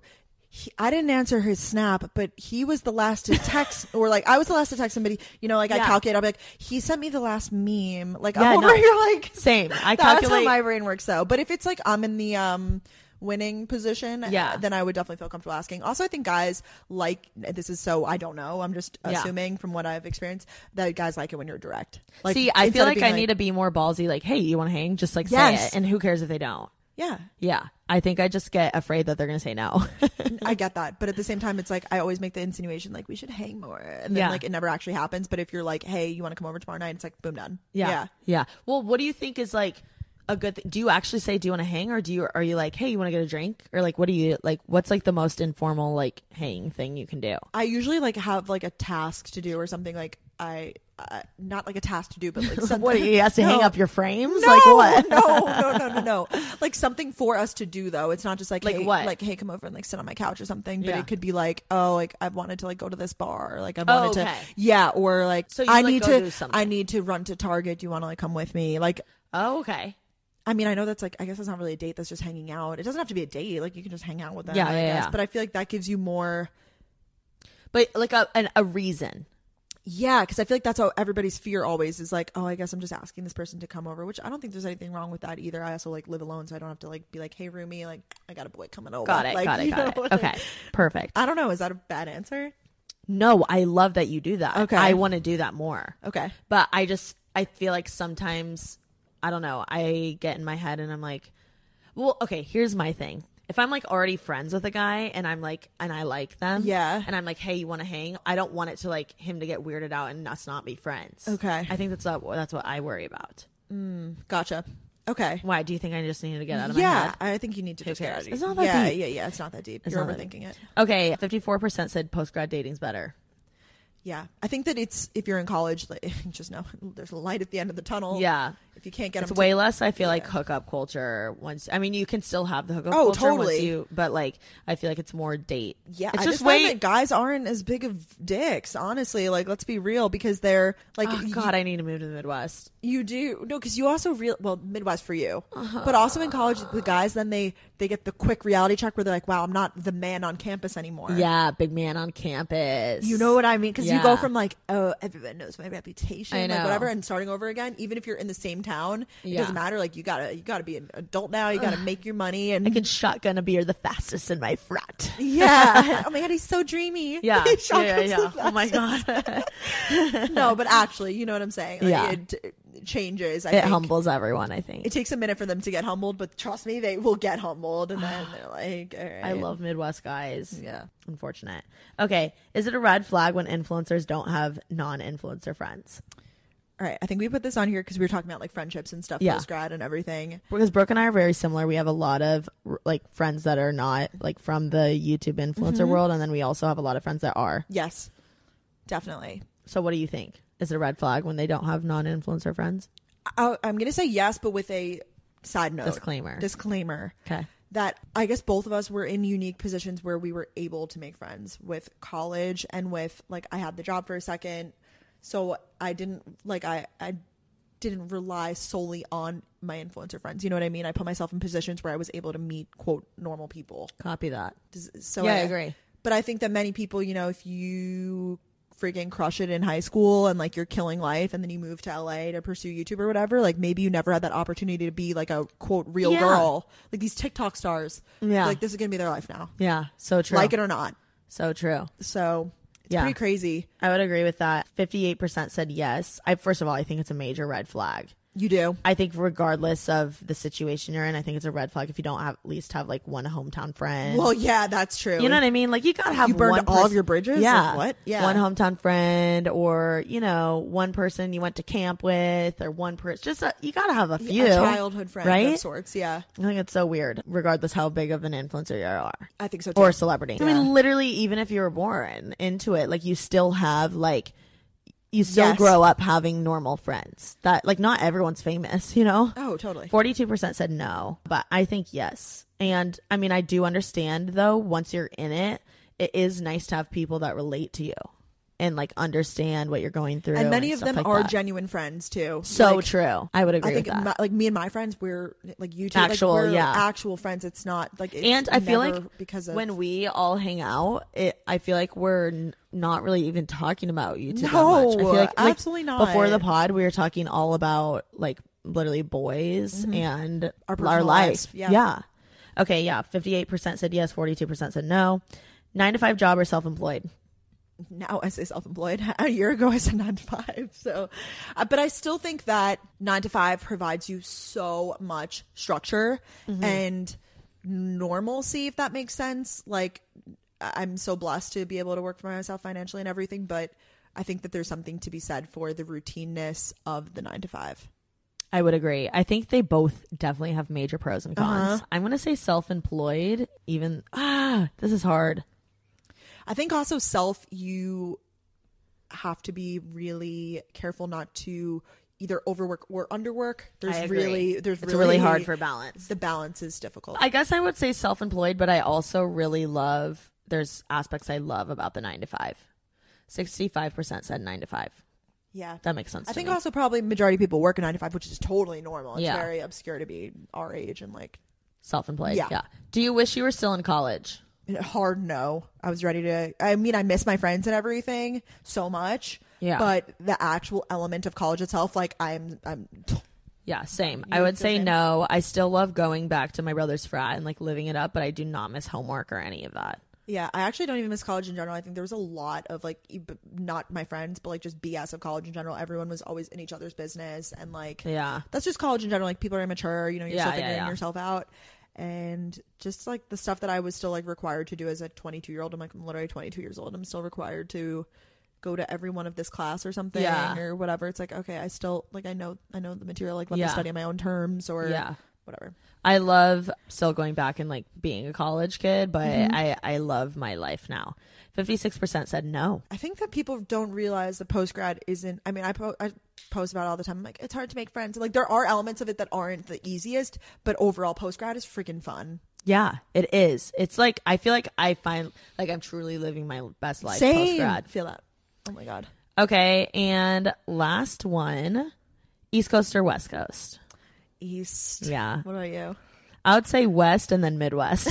I didn't answer his snap, but he was the last to text, or like I was the last to text somebody. You know, like I Yeah. calculate. I'll be like, he sent me the last meme. Like Yeah, I'm over no. here, like Same. I That's calculate. how my brain works, though. But if it's like I'm in the winning position, Yeah. then I would definitely feel comfortable asking. Also, I think guys like this is so I don't know. I'm just Yeah. assuming from what I've experienced that guys like it when you're direct. Like, See, I instead feel of like being I need to be more ballsy. Like, hey, you want to hang? Just like say Yes. it, and who cares if they don't? Yeah, Yeah, I think I just get afraid that they're gonna say no. I get that, but at the same time, it's like I always make the insinuation like we should hang more, and then Yeah. like it never actually happens. But if you're like, hey, you want to come over tomorrow night? It's like boom, done. Yeah. Well, what do you think is like a good thing? Do you actually say, do you want to hang, or are you like, hey, you want to get a drink, or like, what do you like? What's like the most informal like hang thing you can do? I usually like have like a task to do or something. Like I not like a task to do, but like something. What, he has to hang No. up your frames? No, Like what? no. Like something for us to do though. It's not just like, Like hey, what? like, hey, come over and like sit on my couch or something. But Yeah. it could be like, oh, like I wanted to like go to this bar. Or, like I wanted okay. to, yeah. Or like So you, I like, need go to, do something. I need to run to Target. Do you want to like come with me? Like, Oh, okay. I mean, I know that's like, I guess that's not really a date. That's just hanging out. It doesn't have to be a date. Like you can just hang out with them. Yeah, I yeah, guess. yeah. But I feel like that gives you more. But like a reason. Yeah, because I feel like that's how everybody's fear always is like, oh, I guess I'm just asking this person to come over, which I don't think there's anything wrong with that either. I also like live alone, so I don't have to like be like, hey, roomie, like I got a boy coming over. Got it. Like, got it. you Got know, it. like- Okay. Perfect. I don't know. Is that a bad answer? No, I love that you do that. Okay. I want to do that more. Okay. But I feel like sometimes, I don't know, I get in my head and I'm like, well, okay, here's my thing. if I'm like already friends with a guy and I'm like, and I like them. Yeah. And I'm like, hey, you want to hang? I don't want it to like him to get weirded out and us not be friends. Okay. I think that's what I worry about. Gotcha. Okay. Why? Do you think I just needed to get out of my head? Yeah, I think you need to just get out of It's not that deep. Yeah, it's not that deep. It's You're not that overthinking it. Okay. 54% said post-grad dating's better. Yeah. I think that it's, if you're in college, like, just know there's a light at the end of the tunnel. Yeah. If you can't get It's them way less, I feel like, hookup culture. Once, I mean, you can still have the hookup Oh, culture totally. once you, but like, I feel like it's more date. Yeah, it's I just find that guys aren't as big of dicks, honestly. Like, let's be real, because they're like, Oh, God, I need to move to the Midwest. you do no, because you also Midwest for you, but also in college, the guys then they get the quick reality check where they're like, wow, I'm not the man on campus anymore. Yeah, big man on campus. You know what I mean? Because you Yeah. go from like, oh, everyone knows my reputation, I like know. whatever, and starting over again. Even if you're in the same town, it Yeah. doesn't matter. Like you gotta be an adult now. You gotta make your money, and I can shotgun a beer the fastest in my frat. yeah. Oh my God, he's so dreamy. Yeah, Shotgun's yeah. the Oh my fastest. God. No, but actually, you know what I'm saying? Like, Yeah. it changes. I It think. humbles everyone, I think. It takes a minute for them to get humbled, but trust me, they will get humbled, and then they're like, all right. I love Midwest guys. Yeah. Unfortunate. Okay. Is it a red flag when influencers don't have non-influencer friends? All right, I think we put this on here because we were talking about like friendships and stuff, Yeah. post grad and everything. Because Brooke and I are very similar. We have a lot of like friends that are not like from the YouTube influencer world, and then we also have a lot of friends that are. Yes, definitely. So what do you think? Is it a red flag when they don't have non-influencer friends? I'm gonna say yes, but with a side note disclaimer. Okay. That I guess both of us were in unique positions where we were able to make friends with college and with like I had the job for a second, so I didn't like I didn't rely solely on my influencer friends. You know what I mean? I put myself in positions where I was able to meet quote normal people. Copy that. So Yeah, I agree. But I think that many people, you know, if you freaking crush it in high school and like you're killing life and then you move to LA to pursue YouTube or whatever, like maybe you never had that opportunity to be like a quote real Yeah. girl. Like these TikTok stars. Yeah. Like this is gonna be their life now. Yeah. So true. Like it or not. So true. So it's Yeah. pretty crazy. I would agree with that. 58% said yes. First of all, I think it's a major red flag. You do. I think regardless of the situation you're in, I think it's a red flag if you don't at least have like one hometown friend. Well, yeah, that's true. You know what I mean? Like you gotta have You burned one all of person- your bridges? Yeah. Like, what? Yeah. One hometown friend, or you know, one person you went to camp with, or one person. You gotta have a few. A childhood friend right? of sorts. Yeah. I think it's so weird, regardless how big of an influencer you are. I think so too. Or celebrity. I Yeah. mean, literally, even if you were born into it, like you still have like. You still Yes. grow up having normal friends. That like not everyone's famous, you know? Oh, totally. 42% said no, but I think yes. And I mean, I do understand though, once you're in it, it is nice to have people that relate to you and like understand what you're going through. And many of stuff them like are that. genuine friends too. So Like, true. I would agree I think with that. like me and my friends, we're like YouTube, Actual, like, we're yeah. actual friends. It's not like, it's And I feel never like because of when we all hang out, I feel like we're not really even talking about YouTube that No, much. I feel like absolutely not. Before the pod, we were talking all about like literally boys and our personal life. lives, yeah. Okay, yeah. 58% said yes, 42% said no. 9 to 5 job or self-employed? now I say self-employed. A year ago I said 9 to 5. So, but I still think that 9 to 5 provides you so much structure and normalcy, if that makes sense. Like I'm so blessed to be able to work for myself financially and everything, but I think that there's something to be said for the routineness of the 9 to 5. I would agree. I think they both definitely have major pros and cons. I'm going to say self-employed, even, this is hard. I think also you have to be really careful not to either overwork or underwork. I agree. It's really hard for balance. The balance is difficult. I guess I would say self-employed, but I also really love, there's aspects I love about the 9 to 5. 65% said 9 to 5. Yeah. That makes sense. I to think me. also probably majority of people work a 9 to 5, which is totally normal. It's Yeah. very obscure to be our age and like Self-employed. Yeah. Yeah. Do you wish you were still in college? hard no. I was ready to, I mean, I miss my friends and everything so much. Yeah. But the actual element of college itself, like I'm Yeah, same. I would say no. I still love going back to my brother's frat and like living it up, but I do not miss homework or any of that. yeah, I actually don't even miss college in general. I think there was a lot of like, not my friends, but like just BS of college in general. Everyone was always in each other's business and like, Yeah. that's just college in general. Like people are immature, you know, you're Yeah, still yeah, figuring yeah. yourself out. And just like the stuff that I was still like required to do as a 22-year-old. I'm literally 22 years old. I'm still required to go to every one of this class or something or whatever. It's like, okay, I still like, I know the material, like let me study on my own terms or whatever. I love still going back and like being a college kid, but I love my life now. 56% said no. I think that people don't realize the post-grad isn't, I mean, I post about it all the time. I'm like, it's hard to make friends. Like there are elements of it that aren't the easiest, but overall post-grad is freaking fun. Yeah, it is. It's like, I feel like I find like I'm truly living my best life post-grad. Feel that. Oh my God. Okay. And last one, East Coast or West Coast? East. Yeah. What about you? I would say West and then Midwest.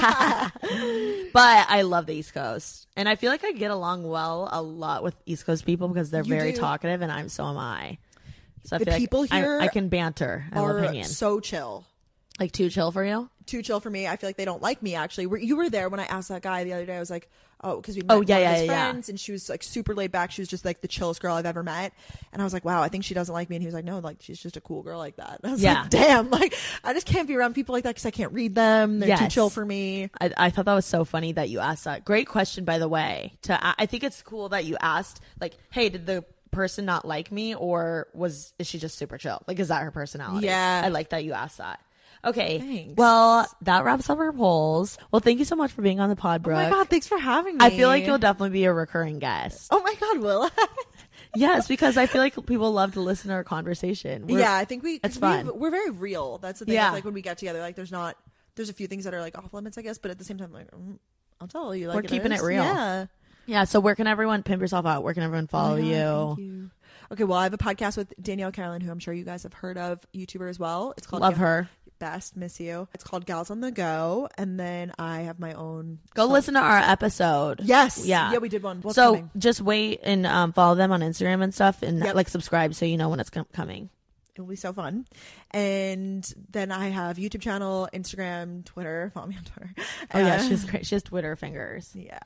But I love the East Coast. And I feel like I get along well a lot with East Coast people because they're very talkative and so am I. So I feel people like here I can banter. I love hanging. So chill. Like too chill for you? Too chill for me. I feel like they don't like me actually. You were there when I asked that guy the other day. I was like, oh, because we met one of his friends and she was like super laid back. She was just like the chillest girl I've ever met. And I was like, wow, I think she doesn't like me. And he was like, no, like she's just a cool girl like that. And I was like, damn, like I just can't be around people like that because I can't read them. They're too chill for me. I thought that was so funny that you asked that. Great question, by the way. I think it's cool that you asked like, hey, did the person not like me or is she just super chill? Like, is that her personality? Yeah. I like that you asked that. Okay. Thanks. Well, that wraps up our polls. Well, thank you so much for being on the pod, Brooke. Oh my God, thanks for having me. I feel like you'll definitely be a recurring guest. Oh my God, will I? Yes, because I feel like people love to listen to our conversation. I think it's fun. We're very real. That's the thing. Yeah. Like when we get together, like there's a few things that are like off limits, I guess, but at the same time, like I'll tell you, like we're keeping it real. Yeah. Yeah. So where can everyone pimp yourself out? Where can everyone follow you? Thank you. Okay, well, I have a podcast with Danielle Caroline, who I'm sure you guys have heard of, YouTuber as well. It's called Love her. Best, miss you. It's called Gals on the Go, and then I have my own. Go listen to our episode. Yes, yeah, we did one. What's so coming? Just wait and follow them on Instagram and stuff, and like subscribe so you know when it's coming. It'll be so fun. And then I have YouTube channel, Instagram, Twitter. Follow me on Twitter. Oh yeah, she's great. She has Twitter fingers. Yeah.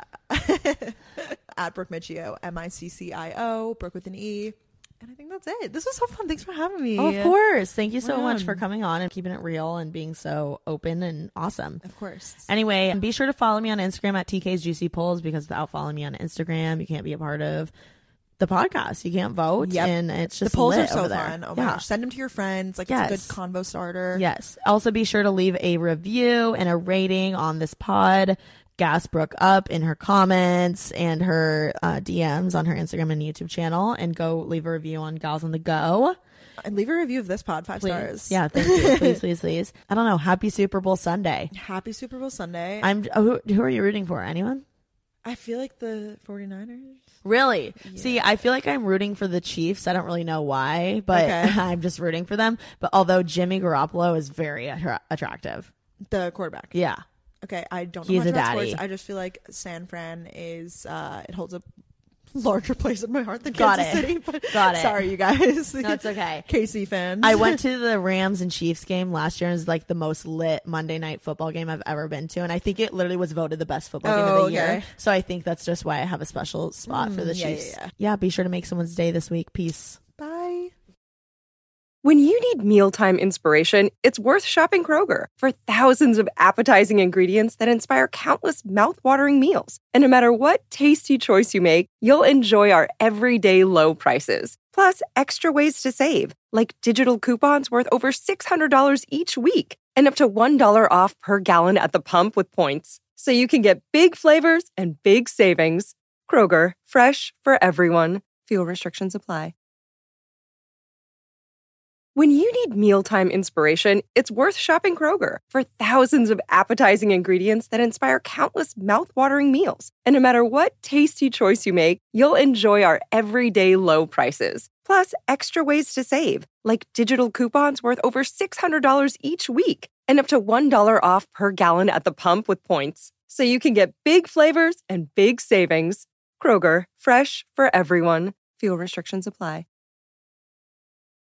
At Brooke Miccio, MICCIO, Brooke with an E. And I think that's it. This was so fun. Thanks for having me. Oh, of course. Thank you so much for coming on and keeping it real and being so open and awesome. Of course. Anyway, be sure to follow me on Instagram at TK's Juicy Polls because without following me on Instagram, you can't be a part of the podcast. You can't vote. Yep. And it's just the polls lit are so over there. fun. Oh my gosh. Send them to your friends. Like it's a good convo starter. Yes. Also be sure to leave a review and a rating on this pod. Gas Brooke up in her comments and her DMs on her Instagram and YouTube channel, and go leave a review on Gals on the Go. And leave a review of this pod, 5 stars. Yeah, thank you. Please, please, please. I don't know. Happy Super Bowl Sunday. Happy Super Bowl Sunday. Who are you rooting for? Anyone? I feel like the 49ers. Really? Yeah. See, I feel like I'm rooting for the Chiefs. I don't really know why, but I'm just rooting for them. But although Jimmy Garoppolo is very attractive. The quarterback. Yeah. Okay, I don't know much about sports. I just feel like San Fran is it holds a larger place in my heart than Kansas City. But Got it. Sorry, you guys. No, it's okay. KC fans. I went to the Rams and Chiefs game last year, and it was like the most lit Monday night football game I've ever been to, and I think it literally was voted the best football game of the year. So I think that's just why I have a special spot for the Chiefs. Yeah, be sure to make someone's day this week. Peace. Bye. When you need mealtime inspiration, it's worth shopping Kroger for thousands of appetizing ingredients that inspire countless mouthwatering meals. And no matter what tasty choice you make, you'll enjoy our everyday low prices. Plus, extra ways to save, like digital coupons worth over $600 each week and up to $1 off per gallon at the pump with points. So you can get big flavors and big savings. Kroger, fresh for everyone. Fuel restrictions apply. When you need mealtime inspiration, it's worth shopping Kroger for thousands of appetizing ingredients that inspire countless mouthwatering meals. And no matter what tasty choice you make, you'll enjoy our everyday low prices. Plus, extra ways to save, like digital coupons worth over $600 each week and up to $1 off per gallon at the pump with points. So you can get big flavors and big savings. Kroger, fresh for everyone. Fuel restrictions apply.